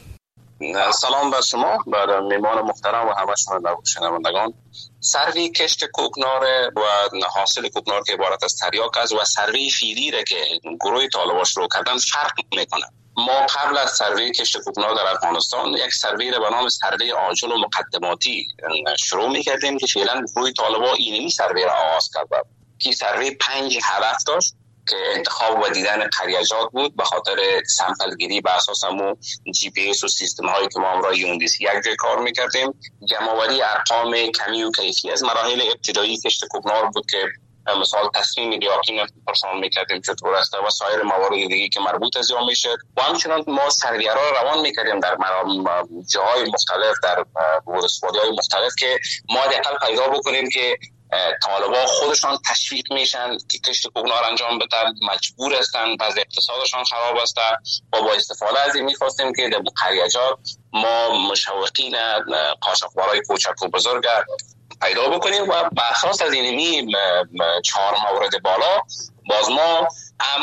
سلام بر شما، بر میهمان محترم و همه شنوندگان. سروی کشت کوکنار و حاصل کوکنار که عبارت از تریاک است و سروی فیلی را که گروه طالبان شروع کردن فرق میکنه. ما قبل از سروی کشت کوکنار در افغانستان یک سروی را به نام سروی عاجل و مقدماتی شروع میکردیم که فعلا گروه طالبان اینمی سروی را آغاز کرد. این سروی 5 هدف داشت که انتخاب و دیدن قریجات بود به خاطر سمپل گیری به اساس همون GPS و سیستم هایی که ما همراه UNODC یک جای کار میکردیم. جمع‌آوری ارقام کمی و کیفی از مراحل ابتدایی کشت کوکنار بود که مثال تصمیم لیاقین پرسان میکردیم چطور است و سایر موارد دیگه که مربوط از یا میشه و همچنان ما سرویه را روان میکردیم در جاهای مختلف در ولسوالی‌های مختلف که ما دقیقاً پیدا بکنیم که طالبان خودشان تشویق میشن که کشت کوکنار انجام بدن، مجبور هستن، بعض اقتصادشان خراب است و با استفاده از این میخواستیم که در قریه‌جات ما مشوقین قاچاقبرای کوچک و بزرگ پیدا بکنیم و برخلاف از این 4 مورد بالا باز ما هم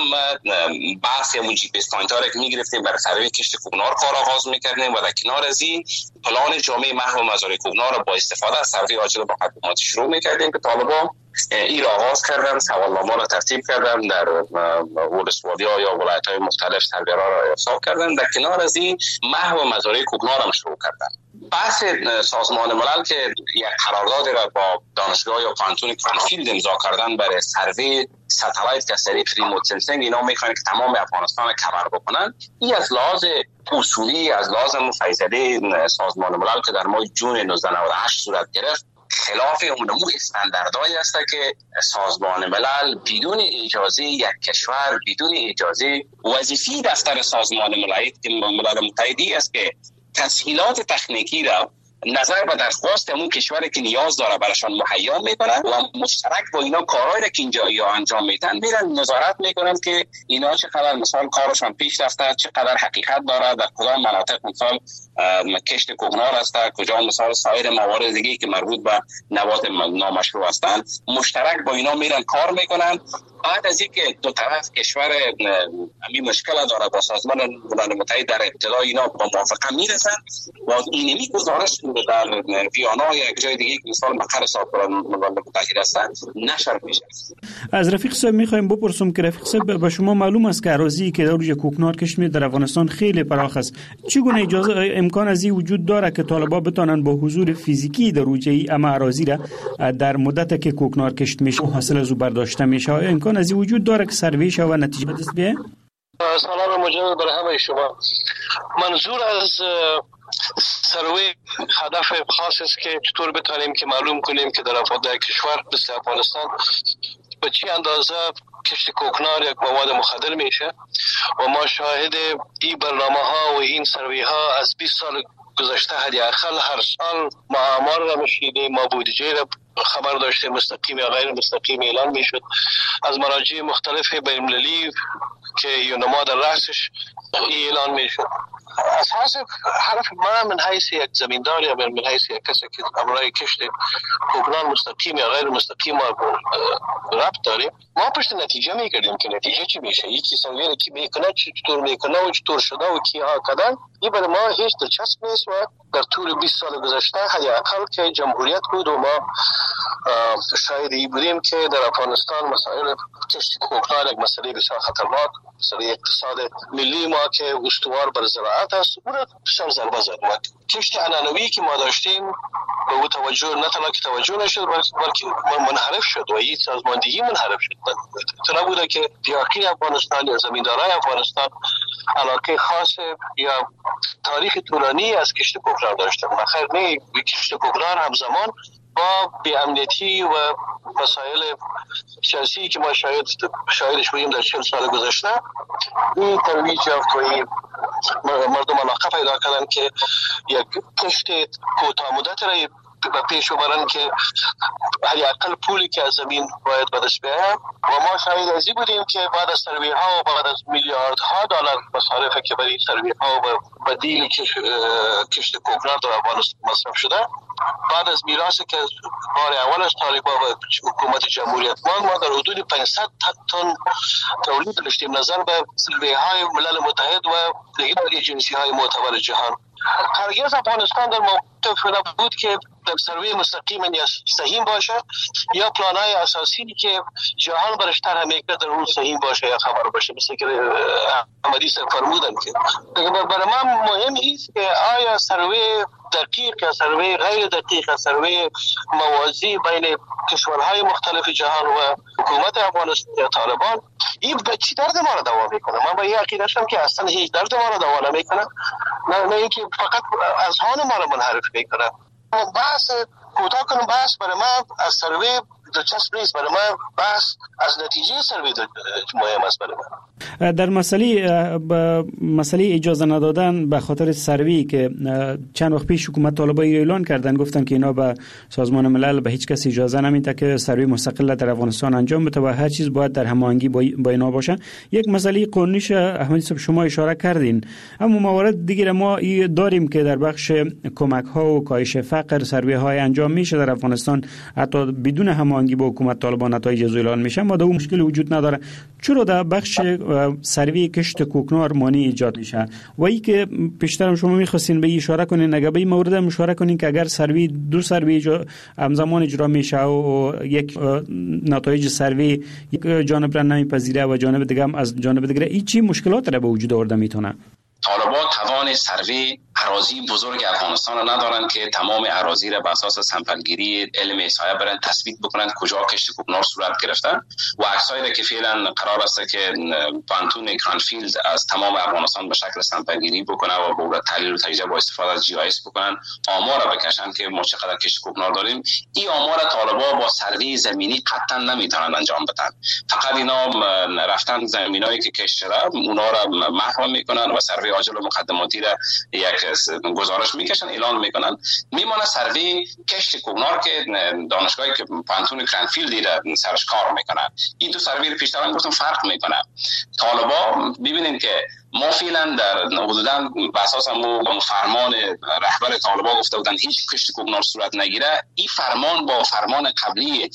بحث یا جی پی اس پوینت‌ها را که می‌گرفتیم برای سروی کشت کوکنار کار آغاز می‌کردیم و در کنار از این پلان جامع محو مزارع کوکنار را با استفاده از سروی عاجل با حکومت شروع می‌کردیم که طالبان این را آغاز کردن، سوالنامه را ترتیب کردن در ولسوالی‌ها یا ولایت‌های مختلف سروی را ارسال کردن. در کنار از این محو مزارع کوکنار را شروع کردن. بحث سازمان ملل که یک قرارداد را با دانشگاه یا کانتون کرانفیلد امضا کردن برای سروی ستلایت کسری ریموت سنسینگ اینا میخوان که تمام افغانستان کور بکنن. این از لحاظ اصولی از لحاظ فیصله سازمان ملل که در ماه جون 1998 صورت گرفت خلاف اون استانداردهایی است که سازمان ملل بدون اجازه یک کشور بدون اجازه وظیفه دفتر سازمان ملل متحدی است که تسهیلات تکنیکی را نظر به درخواست اون کشوری که نیاز داره براشان مهیا میکنن و مشترک با اینا کارهایی را که اینجا یا انجام میدن میرن نظارت میکنن که اینا چقدر مثلا کارشان پیش رفته، چقدر حقیقت داره، در کدام مناطق مثلا کشت کوکنار است، کجا مثلا سایر موارد دیگه که مربوط به نبات نامشروع هستند، مشترک با اینا میرن کار میکنن. بعد از اینکه دو طرف کشور همین مشکل داره با سازمان ملل متحد در ابتدا اینا با موافقه میرسن و اینمی گزارش در ویانا یا یک جای دیگه که مثلا مقر سازمان ملل متحد هستن نشر میشه. از رفیق صاحب میخوایم بپرسم که رفیق صاحب به شما معلوم است که اراضی که در کوکنار کشت می در افغانستان خیلی پراخ است. چگونه اجازه امکان از این وجود داره که طالبان بتونن با حضور فیزیکی در روی اما اراضی را در مدت که کوکنار کشت میشه حاصل از او برداشته میشه امکان از این وجود داره که سروی شه و نتیجه بدست بیه؟ سلام مجدد برای همه شما. منظور از سروی هدف خاص است که چطور بتانیم که معلوم کنیم که در کشور مثل افغانستان به چی اندازه کشت کوکنار یک مواد مخدر میشه و ما شاهد این برنامه ها و این سروی ها از 20 سال گذشته حداقل هر سال ما آمار را میشنیدیم، ما بودجه را خبر داشتیم مستقیم یا غیر مستقیم اعلان میشد از مراجع مختلف بین‌المللی که یونما در رأسش اعلان میشد. اساس حرف ما من حیث یک زمیندار یا من حیث یک کسی که امرای کشت کوکنار مستقیم یا غیر مستقیم ما ربط داریم، ما پشت نتیجه میگردیم که نتیجه چی میشه، یکی سویره کی میکنه، چطور میکنه و چطور شده و کی ها کدن. این برای ما هیچ دلچسب نیست و در طول 20 سال گذشته حداقل که جمهوریت بود و ما شاهدی بودیم که در افغانستان مسائل کشت کوکنار یک مسئله بسیار خطرناک، مسئله اقتصاد ملی ما که استوار بر زراعت است اون را بسیار ضربه زد و کشت عنعنوی که ما داشتیم به او توجه نه تنها که توجه نشد بلکه منحرف شد و این سازماندهی منحرف شد. تو نبوده که دیاقی افغانستان یا زمیندارای افغانستان علاقه خاص یا تاریخ طولانی از کشت کوکنار داشتن. بخیر نه کشت کوکنار همزمان با بی‌امنیتی و مسائل سیاسی که ما شاهدش بودیم در 40 سال گذشته این ترویج یافت و مردم علاقه پیدا کردن که یک کشت کوتاه مدت را به پیش ببرن که حداقل پولی که از زمین باید به دست بیاید و ما شاهد ازی بودیم که بعد از سروی ها و بعد از میلیاردها دلار مصارف که برای سروی ها و بدیل کشت کوکنار در افغانستان مصرف شده، بعد از میراثی که بار اول از طالبان و حکومت جمهوریت ما در حدود 500 تن تولید داشتیم نظر به سروی های ملل متحد و دیگر ایجنسی های معتبر جهان. هرگز افغانستان در موقف نبود که در سروی مستقیم یا سهیم باشه یا پلانهای اساسی که جهان برش طرح میکنه در اون سهیم باشه یا خبر باشه، مثل که احمدی صاحب فرمودن. که برای من مهم است که آیا سروی دقیق یا سروی غیر دقیق یا سروی موازی بین کشورهای مختلف جهان و حکومت افغانستان یا طالبان این به چی درد ما را دوا میکنه؟ من با این عقیده هستم که اصلا هیچ درد ما را دوا نمیکنه، نه اینکه فقط اذهان ما را منحرف میکنه. بحث کوتاه کنم، بحث برای ما از سروی دلچسب نیست. برای من بحث از نتیجه سروی مهم است. برای من در مسئله اجازه ندادن به خاطر سروی که چند وقت پیش حکومت طالبان اعلان کردن، گفتن که اینا به سازمان ملل به هیچ کس اجازه نمیده که سروی مستقل در افغانستان انجام بده و هر چیز باید در هماهنگی با اینا باشه. یک مسئله قانونیش احمدی صاحب شما اشاره کردین، اما موارد دیگه ما داریم که در بخش کمک ها و کاهش فقر سروی های انجام میشه در افغانستان، حتی بدون هماهنگی با حکومت طالبان نتایج اعلان میشه، اما دو مشکل وجود نداره. چرا در بخش سروی کشت کوکنار مانع ایجاد میشه؟ و ای که پیشتر شما میخواستین به اشاره کنین، اگه به این مورد اشاره کنین که اگر دو سروی همزمان اجرا میشه و یک نتایج سروی یک جانب را نمیپذیره و جانب دیگه هم از جانب دیگه این چی مشکلات را به وجود آورده میتونه؟ طالبان توان سروی اراضی بزرگ افغانستان را ندارند که تمام اراضی را بر اساس سمپلگیری علم احصایه برن تثبیت بکنند کجا کشت کوکنار صورت گرفته و عکسایی که فعلا قرار است که پانتون کرانفیلد از تمام افغانستان به شکل سمپلگیری بکنه و با تحلیل و تجزیه با استفاده از GIS بکنن آمار را بکشن که ما چقدر کشت کوکنار داریم. این آمار طالبان با سروی زمینی قطعا نمیتونن انجام بدن. فقط اینا رفتن زمینایی که کشت شده اونا را محو میکنن و سروی عاجل و مقدماتی را یک گزارش میکشن اعلان میکنن. میمونه سروی کشت کوکنار که دانشگاهی که پانتون کرانفیلد را سرش کار میکنن. این دو سروی رو پیشتر گفتم فرق میکنه. طالبان ببینید که ما فعلا در حدوداً به اساس فرمان رهبر طالبان گفته بودن هیچ کشت کوکنار صورت نگیره. این فرمان با فرمان قبلی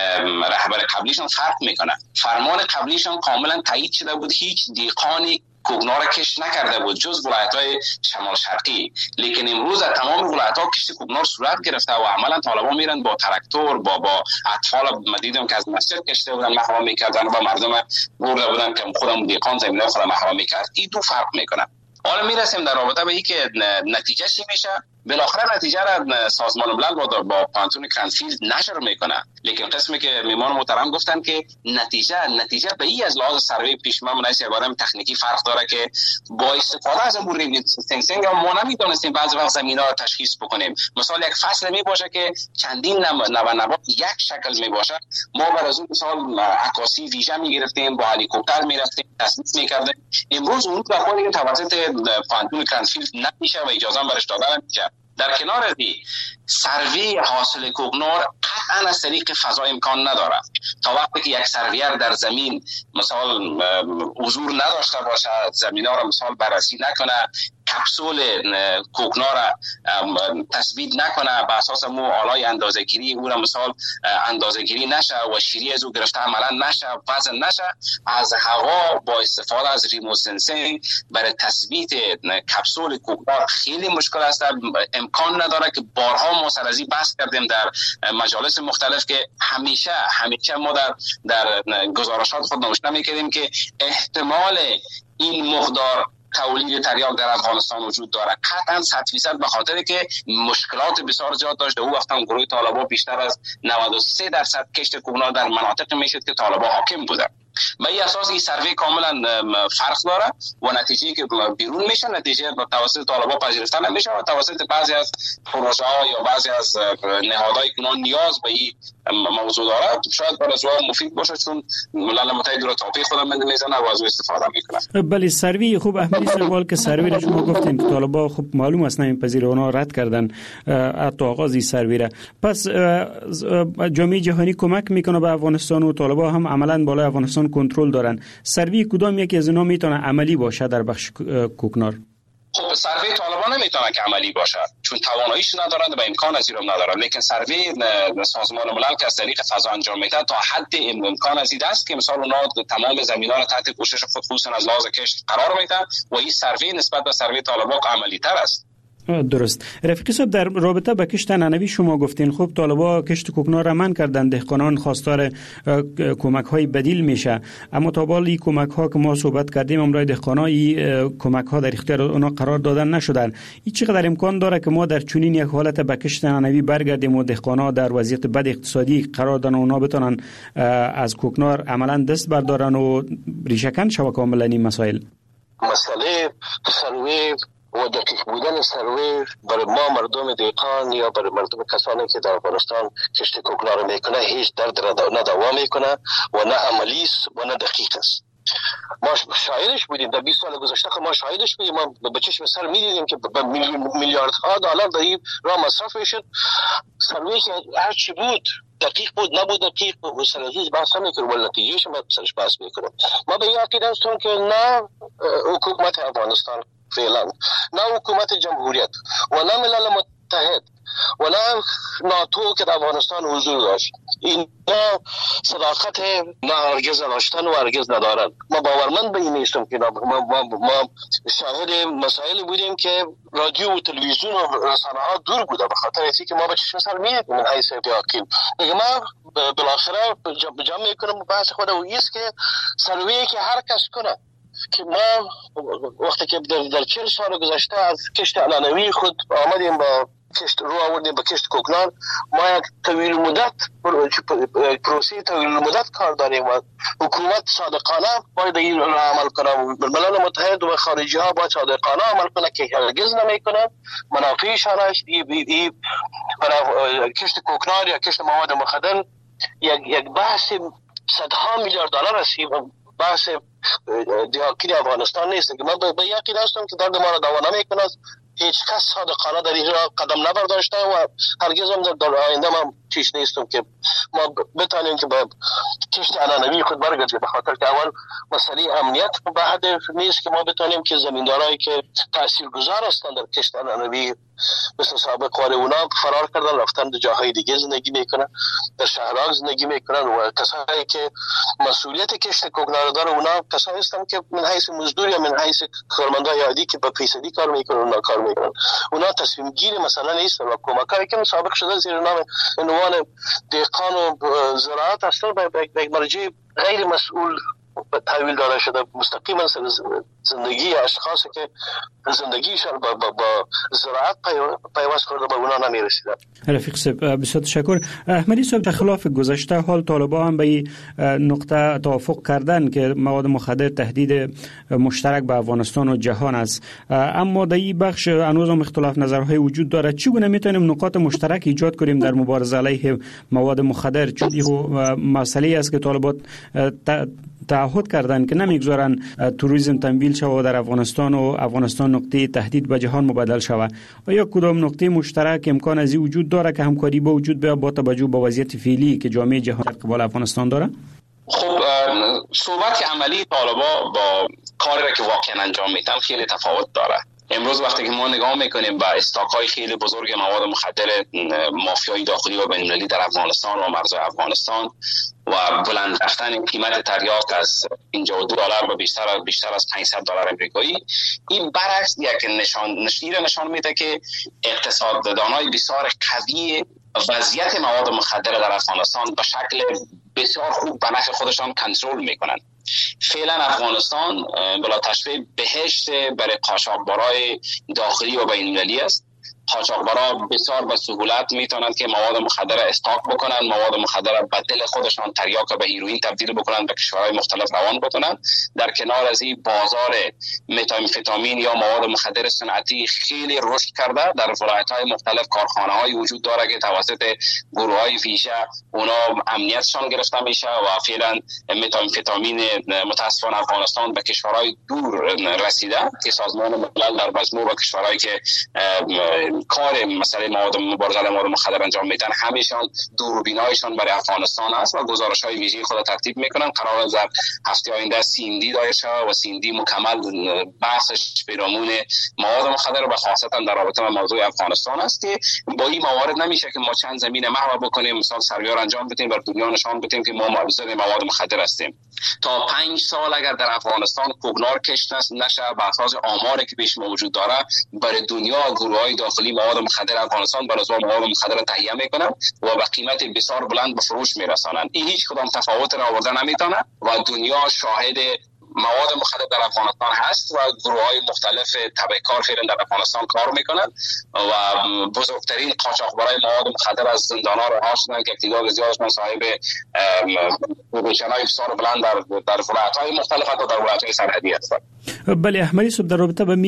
رهبر قبلیشون فرق میکنه. فرمان قبلیشون کاملا تایید شده بود، هیچ دیقانی کوکنار کشت نکرده بود جز ولایت‌های شمال شرقی، لیکن امروز در تمام ولایت‌ها کشت کوکنار صورت گرفته و عملا طالبان میرن با تراکتور با اطفال مدیدم که از مسجد کشته بودن محرم میکردن و مردم برده بودن که خودم دیقان زمینه خودم محرم میکرد. این دو فرق میکنه. حالا میرسیم در رابطه به این که نتیجه چی میشه. بالاخره نتیجه را سازمان ملل با پانتون کرانفیلد نشر میکنه، لیکن قسمی که میمان محترم گفتن که نتیجه به این از لحاظ سروی پیشمه مناسب عبارم تکنیکی فرق داره که با استفاده از امور ریموت سنسینگ ما نمیتونستیم بعضی وقت زمینا رو تشخیص بکنیم. مثلا یک فصل می باشه که چندین نبات یک شکل می باشه، ما بر از اون مثال عکاسی ویژه میگرفتیم، با هلیکوپتر میرفتیم تصویر میکردیم. امروز اون کاری که توسط پانتون کرانفیلد نمیشه و اجازه برش داده نمیشه. در کنار ازی سروی حاصل کوکنار قطعا از طریق فضا امکان نداره. تا وقتی که یک سرویر در زمین مثال حضور نداشته باشه، زمینا را مثال بررسی نکنه، کپسول کوکنار را تثبیت نکنه، به اساس مو آلای اندازه‌گیری او را مثال اندازه‌گیری نشه و شیری از او گرفته عملا نشه، وزن نشه، از هوا با استفاده از ریموت سنسینگ برای تثبیت کپسول کوکنار خیلی مشکل است. امکان نداره که بارها ما سر از این بحث کردیم در مجالس مختلف که همیشه ما در گزارشات خود نوشته می‌کردیم که احتمال این مقدار تولید تریاک در افغانستان وجود داره قطعا 100% به خاطر که مشکلات بسیار زیاد داشته. او وقتا گروه طالبان بیشتر از 93% کشت کوکنار در مناطق میشد که طالبان حاکم بوده. به این اساس این سروی کاملا فرق داره و نتیجه که بیرون میشه نتیجه توسط طالبان پذیرفته نمیشه و توسط بعضی از پروژه ها یا بعضی از نهادهای که نیاز به این موضوع داره شاید برای از مفید باشه، چون ملل متحد رو تاپی خودم میزنه و از استفاده میکنه. بله سروی خوب احمدی سوال که سروی رو شما گفتین که طالبان خب معلوم است نمیپذیره، اونا رد کردن حتی آغاز این سروی را. پس جامعه جهانی کمک میکنه به افغانستان و طالبان هم عملا بالای افغانستان کنترل دارن. سروی کدام یکی از اینا میتونه عملی باشه در بخش کوکنار؟ خب سروی طالبان نمیتونه که عملی باشه چون تواناییش ندارند و امکان از این ندارند، لیکن سروی سازمان ملل که از طریق فضا انجام میده تا حد امکان از این است که مثلا اونا تمام زمینا رو تحت پوشش خود خصوصا از لحاظ کشت قرار میدن و این سروی نسبت به سروی طالبان عملی تر است. درست. رفیق صاحب در رابطه با کشت نانوی شما گفتین خب طالبان کشت کوکنار را منع کردن، دهقانان خواستار کمک های بدیل میشه، اما تا بالی کمک ها که ما صحبت کردیم امروز دهقانای کمک ها در اختیار اونا قرار دادن نشدن. این چقدر امکان داره که ما در چنین یک حالت به کشت نانوی برگردیم و دهقانا در وضعیت بد اقتصادی قرار دادن و اونا بتونن از کوکنار عملا دست بردارن و ریشه‌کن شو کاملا این مسائل؟ مسئله سروی و دقیق بودن سروه برای ما مردم دیقان یا برای مردم کسانی که در افغانستان کشت کوکنار میکنه هیچ درد نه دوا میکنه و نه عملی است و نه دقیق است. ما شاهدش بودیم در 20 سال گذشته، ما شاهدش بودیم، ما به چشم سر میدیدیم که میلیاردها دلار در این راه مصرف میشد. سروی که هر چی بود دقیق بود نبود دقیق بود سر هیچ بحث نمیکنه و نتیجهش ما سرش بحث میکنه. ما به این عقیده هستم که نه حکومت افغانستان فعلا، نه حکومت جمهوریت و نه ملل متحد و نه ناتو که در افغانستان حضور داشت، اینا صداقت نه هرگز داشتن و هرگز ندارن. ما باورمند به این نیستم که ما شاهد مسائل بودیم که رادیو و تلویزیون و رسانه ها دور بوده به خاطر اینکه که ما به چشم سر میدیم من حیث بیاکیم. دیگه ما بالاخره جمع میکنم بحث خود و ایست که سروی که هر کس کنه که ما وقتی که در 40 سال گذشته از کشت علنوی خود آمدیم با کشت رو آوردیم به کشت کوکنار، ما یک طویل مدت پروسه طویل مدت کار داریم و حکومت صادقانه باید این را عمل کنه و ملل متحد و خارجی ها باید صادقانه عمل کنه که هرگز نمیکنه منافعشان است. برای کشت کوکنار یا کشت مواد مخدر یک بحث صدها میلیارد دلار است، بحث دیاکین افغانستان نیست. ما به یقین هستم که درد ما را دوا نمیکنه. هیچ کس صادقانه در این راه قدم نبرداشته و هرگز هم در آینده من چیش نیستم که ما بتانیم که با کشت علنوی خود برگردیم، به خاطر که اول مسئله امنیت به حد نیست که ما بتانیم که زمیندارایی که تاثیرگذار هستند در کشت علنوی مثل سابق واره اونا فرار کردن رفتن در جاهای دیگه زندگی میکنن، در شهرها زندگی میکنن و کسایی که مسئولیت کشت کوکنار داره اونا کسایی هستند که من حیث مزدور یا من حیث کارمندای عادی که به فیصدی کار میکنن اونا کار میکنن، اونا تصمیم گیر مثلا نیستن و کمکایی که سابق شده زیر نام عنوان دهقان و زراعت هستن به یک مرجع غیر مسئول تحویل داده شده، مستقیما زندگی اشخاصی که زندگیشان با زراعت پیوست خورده به اونا نمیرسیدن. رفیق صاحب بسیار تشکر. احمدی صاحب در خلاف گذشته حال طالبان هم به این نقطه توافق کردن که مواد مخدر تهدید مشترک به افغانستان و جهان است، اما در این بخش هنوز هم اختلاف نظرهای وجود دارد. چگونه میتونیم نقاط مشترک ایجاد کنیم در مبارزه علیه مواد مخدر؟ چون این مسئله است که طالبان تعهد کردن که نمیگذارن توریسم تمویل شود در افغانستان و افغانستان نقطه تهدید به جهان مبدل شود. آیا کدام نقطه مشترک امکان از این وجود داره که همکاری به وجود بیاد با توجه به وضعیت فعلی که جامعه جهان در قبال افغانستان داره؟ خب صحبت عملی طالبان با کاری را که واقعا انجام میدن خیلی تفاوت داره. امروز وقتی که ما نگاه میکنیم به استاک‌های خیلی بزرگ مواد مخدر مافیایی داخلی و بین‌المللی در افغانستان و مرزهای افغانستان و بلند رفتن قیمت تریاک از $52 به بیشتر از $500 امریکایی، این برعکس یک نشان میده که اقتصاددانای بسیار قوی وضعیت مواد مخدر در افغانستان به شکل بسیار خوب به نفع خودشان کنترل میکنن. فعلا افغانستان بلا تشبیه بهشت برای قاچاقبرای داخلی و بین‌المللی است. قاچاقبرا بسیار به سهولت میتونند که مواد مخدر استاک بکنن، مواد مخدر به دل خودشان تریاک به هیروئین تبدیل بکنن، به کشورهای مختلف روان بکنن. در کنار از این بازار متامفتامین یا مواد مخدر صنعتی خیلی رشد کرده. در ولایت‌های مختلف کارخانه‌های وجود داره که توسط گروه‌های ویژه اونا امنیتشان گرفته میشه و فعلا متامفتامین متاسفانه افغانستان به کشورهای دور رسیده که سازمان ملل در مجموع با کشورهایی که کار مسئله مبارزه مواد مخدر انجام میدن همیشان دوربینایشان برای افغانستان است و گزارش‌های ویژه خود ترتیب میکنن. قرار است در هفته آینده سیندی دایر شود و سیندی مکمل بحثش پیرامون مواد مخدر و خاصتا در رابطه با موضوع افغانستان است که با این موارد نمیشه که ما چند زمین محو بکنیم، مثلا سریار انجام بدیم بر دنیا نشان بدیم که ما مبارزه مواد مخدر هستیم. تا 5 سال اگر در افغانستان کوکنار کشت نشه بر اساس آماری که پیش موجود داره برای دنیا گروه‌های داخلی مواد مخدر افغانستان بر اساس مواد مخدر تهیه میکنن و به قیمت بسیار بلند به فروش میرسانن. این هیچ کدام تفاوت را آورده نمیتونه و دنیا شاهد مواد مخدر در افغانستان هست و گروه‌های مختلف تبهکار فعلا در افغانستان کار میکنن و بزرگترین قاچاقبرای مواد مخدر از زندان‌ها رها شدن که تعداد زیادشون صاحب پوزیشن‌های بسیار بلند در ولایت‌های مختلف و در ولایت‌های سرحدی هستند. بله احمدی صاحب، در رابطه با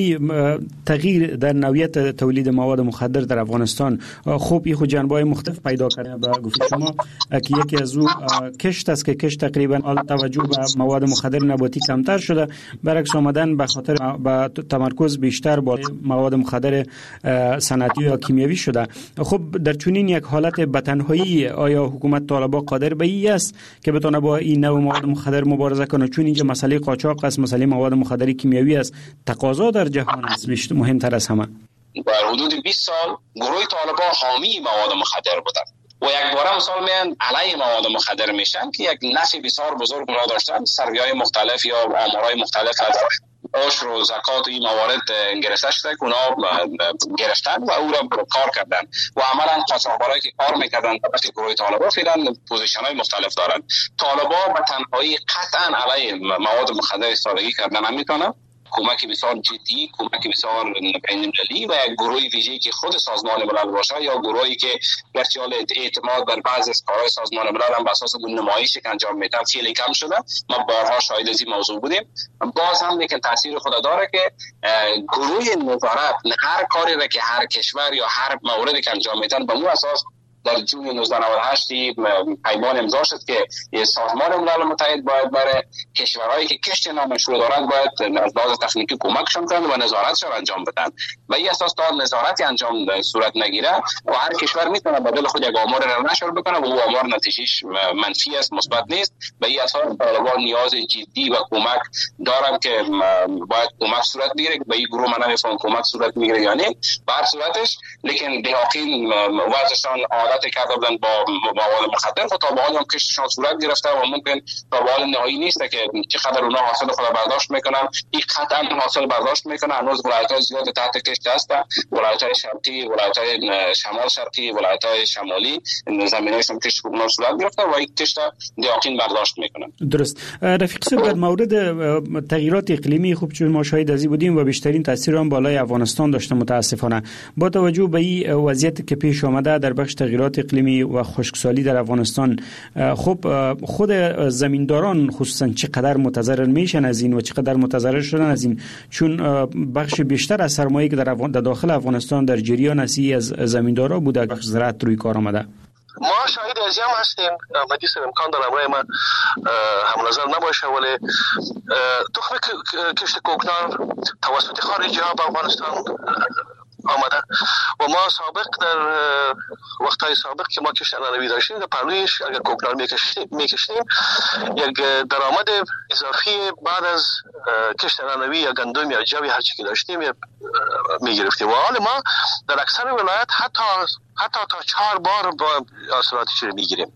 تغییر در نوعیت تولید مواد مخدر در افغانستان خوب این جنبه‌های مختلف پیدا کرده. به گفته شما که یکی از او کشت است که کشت تقریبا توجه به مواد مخدر نباتی کمتر شده، برعکس آمدن به خاطر با تمرکز بیشتر با مواد مخدر صنعتی یا کیمیایی شده. خب در چنین یک حالت به تنهایی آیا حکومت طالبان قادر به این است که بتونه با این نوع مواد مخدر مبارزه کنه؟ چون اینجا مسئله قاچاق است، مسئله مواد مخدر کیمیایی است، تقاضا در جهان است مهمتر از همه. در حدود 20 سال گروه طالبان حامی مواد مخدر بودند و یک باره مثال میان علیه مواد مخدر میشن که یک نفع بسیار بزرگ اونا داشتن. سروی‌های مختلف یا آمارهای مختلف از عشر و زکات این موارد گرفته شده که اونا گرفتن و او را کار کردن و عملا قاچاقبرایی که کار میکردن برای گروه طالبان فعلا پوزیشن‌های مختلف دارن. طالبان به تنهایی قطعا علیه مواد مخدر ایستادگی کردن نمیتونن. کمک بسیار جدی، کمک بسیار بین‌المللی و یک گروه ویژه‌ای که خود سازمان ملل باشه یا گروهی که گرچه اعتماد بر بعضی از کارهای سازمان ملل هم بر اساس نمایشی که انجام میدن خیلی کم شده. ما بارها شاهد از این موضوع بودیم. باز هم لیکن تاثیر خود داره که گروه نظارت هر کاری را که هر کشور یا هر موردی که انجام میدن به اون اساس در جون 1998 پیمان امضا شد که سازمان ملل متحد باید برای کشورهایی که کشت نامشروع دارند باید از لحاظ تکنیکی کمکشون کنند و نظارتشون انجام بدن. و این اساس تا نظارتی انجام صورت نگیره و هر کشور میتونه بدل خود یک آمار را نشر بکنه و او آمار نتیجهش منفی است، مثبت نیست. و این اساس طالبان نیاز جدی و کمک دارن که باید کمک صورت بگیره. به این گروه من نمیفهم کمک صورت میگیره یا نه به هر صورتش، لیکن دهاقین وضعشان عادت کرده بودن با مواد مخدر و تا به حال هم کشتشان صورت گرفته و ممکن تا به حال نهایی نیست که چقدر اونا حاصل خود برداشت میکنن. این قطعا حاصل برداشت میکنن. هنوز ولایت‌های زیاد تحت کشت هستن، ولایت‌های شرقی، ولایت‌های شمال شرقی، ولایت‌های شمالی زمینه‌شون کشت کوکنار صورت گرفته و این کشت دهاقین برداشت میکنن. درست. رفیق صاحب، در مورد تغییرات اقلیمی خوب چون ما شاهد ازی بودیم و بیشترین تاثیر هم بالای افغانستان داشته متاسفانه. با توجه به این وضعیت که پیش آمده در بخش تغییرات اقلیمی و خشکسالی در افغانستان، خب خود زمینداران خصوصا چقدر متضرر میشن از این و چقدر متضرر شدن از این، چون بخش بیشتر از سرمایه‌ای که در داخل افغانستان در جریان اسی از زمیندارا بوده که زراعت روی کار آمده. ما شاهد از هم هستیم. احمدی صاحب امکان داره برای من هم نظر نباشه، ولی تخم کشت کوکنار توسط خارجی ها به افغانستان آمده و ما سابق در وقتهای سابق که ما کشت انانوی داشتیم در پهلویش اگر کوکنار میکشتیم یک درآمد اضافی بعد از کشت انانوی یا گندم یا جو هر چی که داشتیم میگرفتیم و حال ما در اکثر ولایت حتی تا 4 بار با حاصلاتش رو میگیریم.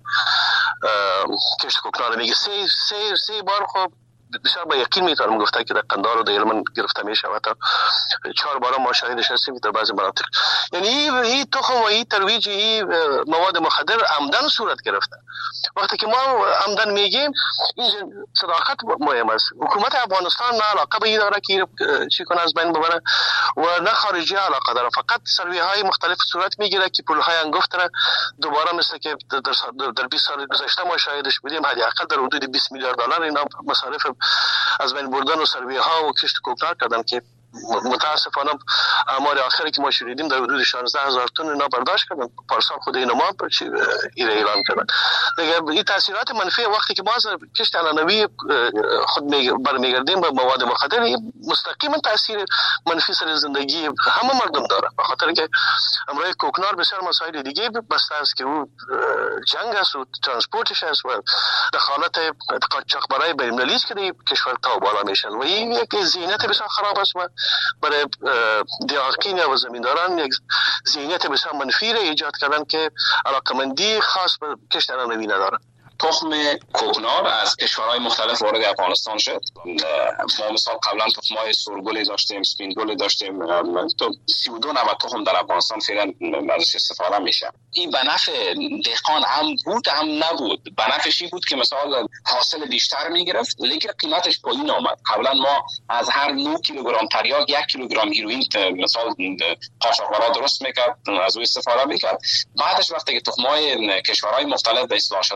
کشت کوکنار میگه 3 بار. خب بسیار با یقین میتونم گفته که در قندار و در یلمن گرفته میشه و تا 4 بار ما شاهدش هستیم در بعضی مناطق. یعنی این تخم و این ترویج این مواد مخدر عمدن صورت گرفته. وقتی که ما عمدن میگیم این صداقت مهم است. حکومت افغانستان نه علاقه به این داره که چی کنه از بین ببره و نه خارجی علاقه داره. فقط سروی های مختلف صورت میگیره که پول های انگفت را دوباره مثل که در 20 سال گذشته ما شاهدش بودیم حداقل در حدود 20 میلیارد دلار اینا مصارف از بین بردن و سروی ها و کشت کوکنار کردن که متاسفانه آمار آخری که ما شنیدیم در حدود 16,000 تن اینا برداشت کردن. پارسال خود اینا ما اعلام کردن. دیگه این تاثیرات منفی وقتی که ما از کشت انانوی خود برمیگردیم به مواد مخدر مستقیما تاثیر منفی سر زندگی همه مردم داره، به خاطر که امروز کوکنار بسیار مسائل دیگه بسته است که او جنگ است و ترانسپورتش است و دخالت قاچاقبرای بین‌المللی است که کشور تا بالا میشن و این یک ذهنیت بسیار خراب است و برای دهاقین و زمینداران یک ذهنیت بسیار منفی را ایجاد کردن که علاقمندی خاص به کشت انانوی ندارن. تخم کوکنار از کشورهای مختلف وارد افغانستان شد. ما مثلا قبلا تخم‌های سرگل داشتیم، سپینگل داشتیم، تو 32 نوع تخم در افغانستان فعلا ازش استفاده میشه. این به نفع دهقان هم بود هم نبود. به نفعش بود که مثلا حاصل بیشتر میگرفت لیکن قیمتش پایین آمد. قبلا ما از هر 9 کیلوگرم تریاک 1 کیلوگرم هیروئین مثلا قاچاقبرا درست میکرد، از او استفاده میکرد. بعدش وقتی که تخم‌های کشورهای مختلف به اصلاح شده آمد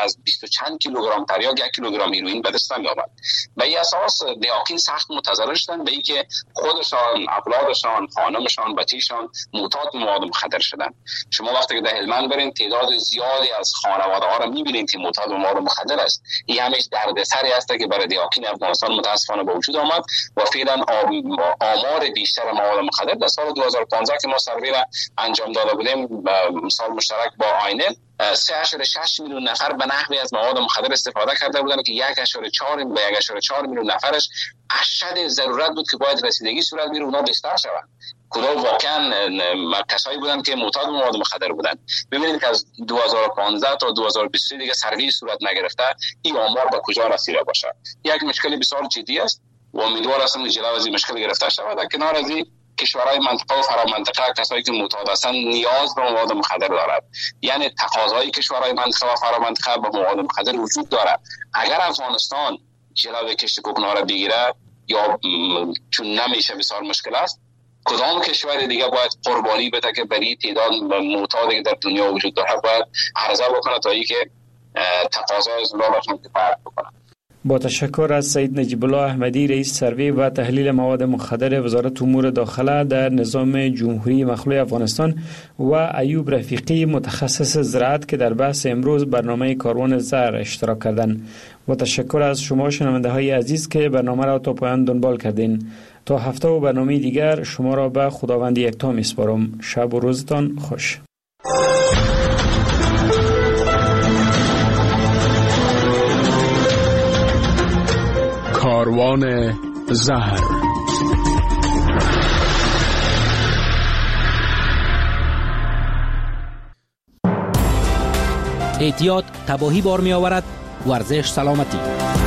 از 20 چند کیلوگرم تریاک 1 کیلوگرم هیروئین به دست نمی آمد. به این اساس دیاکین سخت متضرر شدن به اینکه خودشان، اولادشان، خانمشان، بچه‌شان معتاد به مواد مخدر شدن. شما وقتی که در هلمند برین تعداد زیادی از خانواده‌ها را می‌بینید که معتاد به مواد مخدر است. این همیشه دردسری است که برای دیاکین افغانستان متاسفانه به وجود آمد و فعلا آمار بیشتر مواد مخدر در سال 2015 که ما سروی را انجام داده بودیم مثال مشترک با آینه 3.6 میلیون نفر به نحوی از مواد مخدر استفاده کرده بودند که 1.4 میلیون نفرش اشد ضرورت بود که باید رسیدگی صورت بگیره اونا بستر شوند. کدام واقعا کسایی بودند که معتاد به مواد مخدر بودند. ببینید که از 2015 تا 2023 دیگه سروی صورت نگرفته این آمار به کجا رسیده باشه. یک مشکل بسیار جدی است و امیدوار هستم که جلو از این مشکل گرفته شود. در کنار از این کشورهای منطقه و فرامنطقه کسایی که معتاد هستند نیاز به مواد مخدر دارد، یعنی تقاضای کشورهای منطقه و فرامنطقه به مواد مخدر وجود دارد. اگر افغانستان جلوی کشت کوکنار را بگیره یا چون نمیشه بسیار مشکل است، کدام کشور دیگه باید قربانی بده که برای تعداد معتادی که در دنیا وجود داره باید عرضه بکنه تا اینکه تقاضای زلالشون کفایت بکنه. با تشکر از سید نجیب الله احمدی رئیس سروی و تحلیل مواد مخدر وزارت امور داخله در نظام جمهوری مخلوع افغانستان و ایوب رفیقی متخصص زراعت که در بحث امروز برنامه کاروان زر اشتراک کردند. و تشکر از شما شنونده های عزیز که برنامه را تا پایان دنبال کردین. تا هفته و برنامه دیگر شما را به خداوند یکتا میسپارم. شب و روزتان خوش. کاروان زهر. احتیاط تباهی بار می آورد. ورزش سلامتی.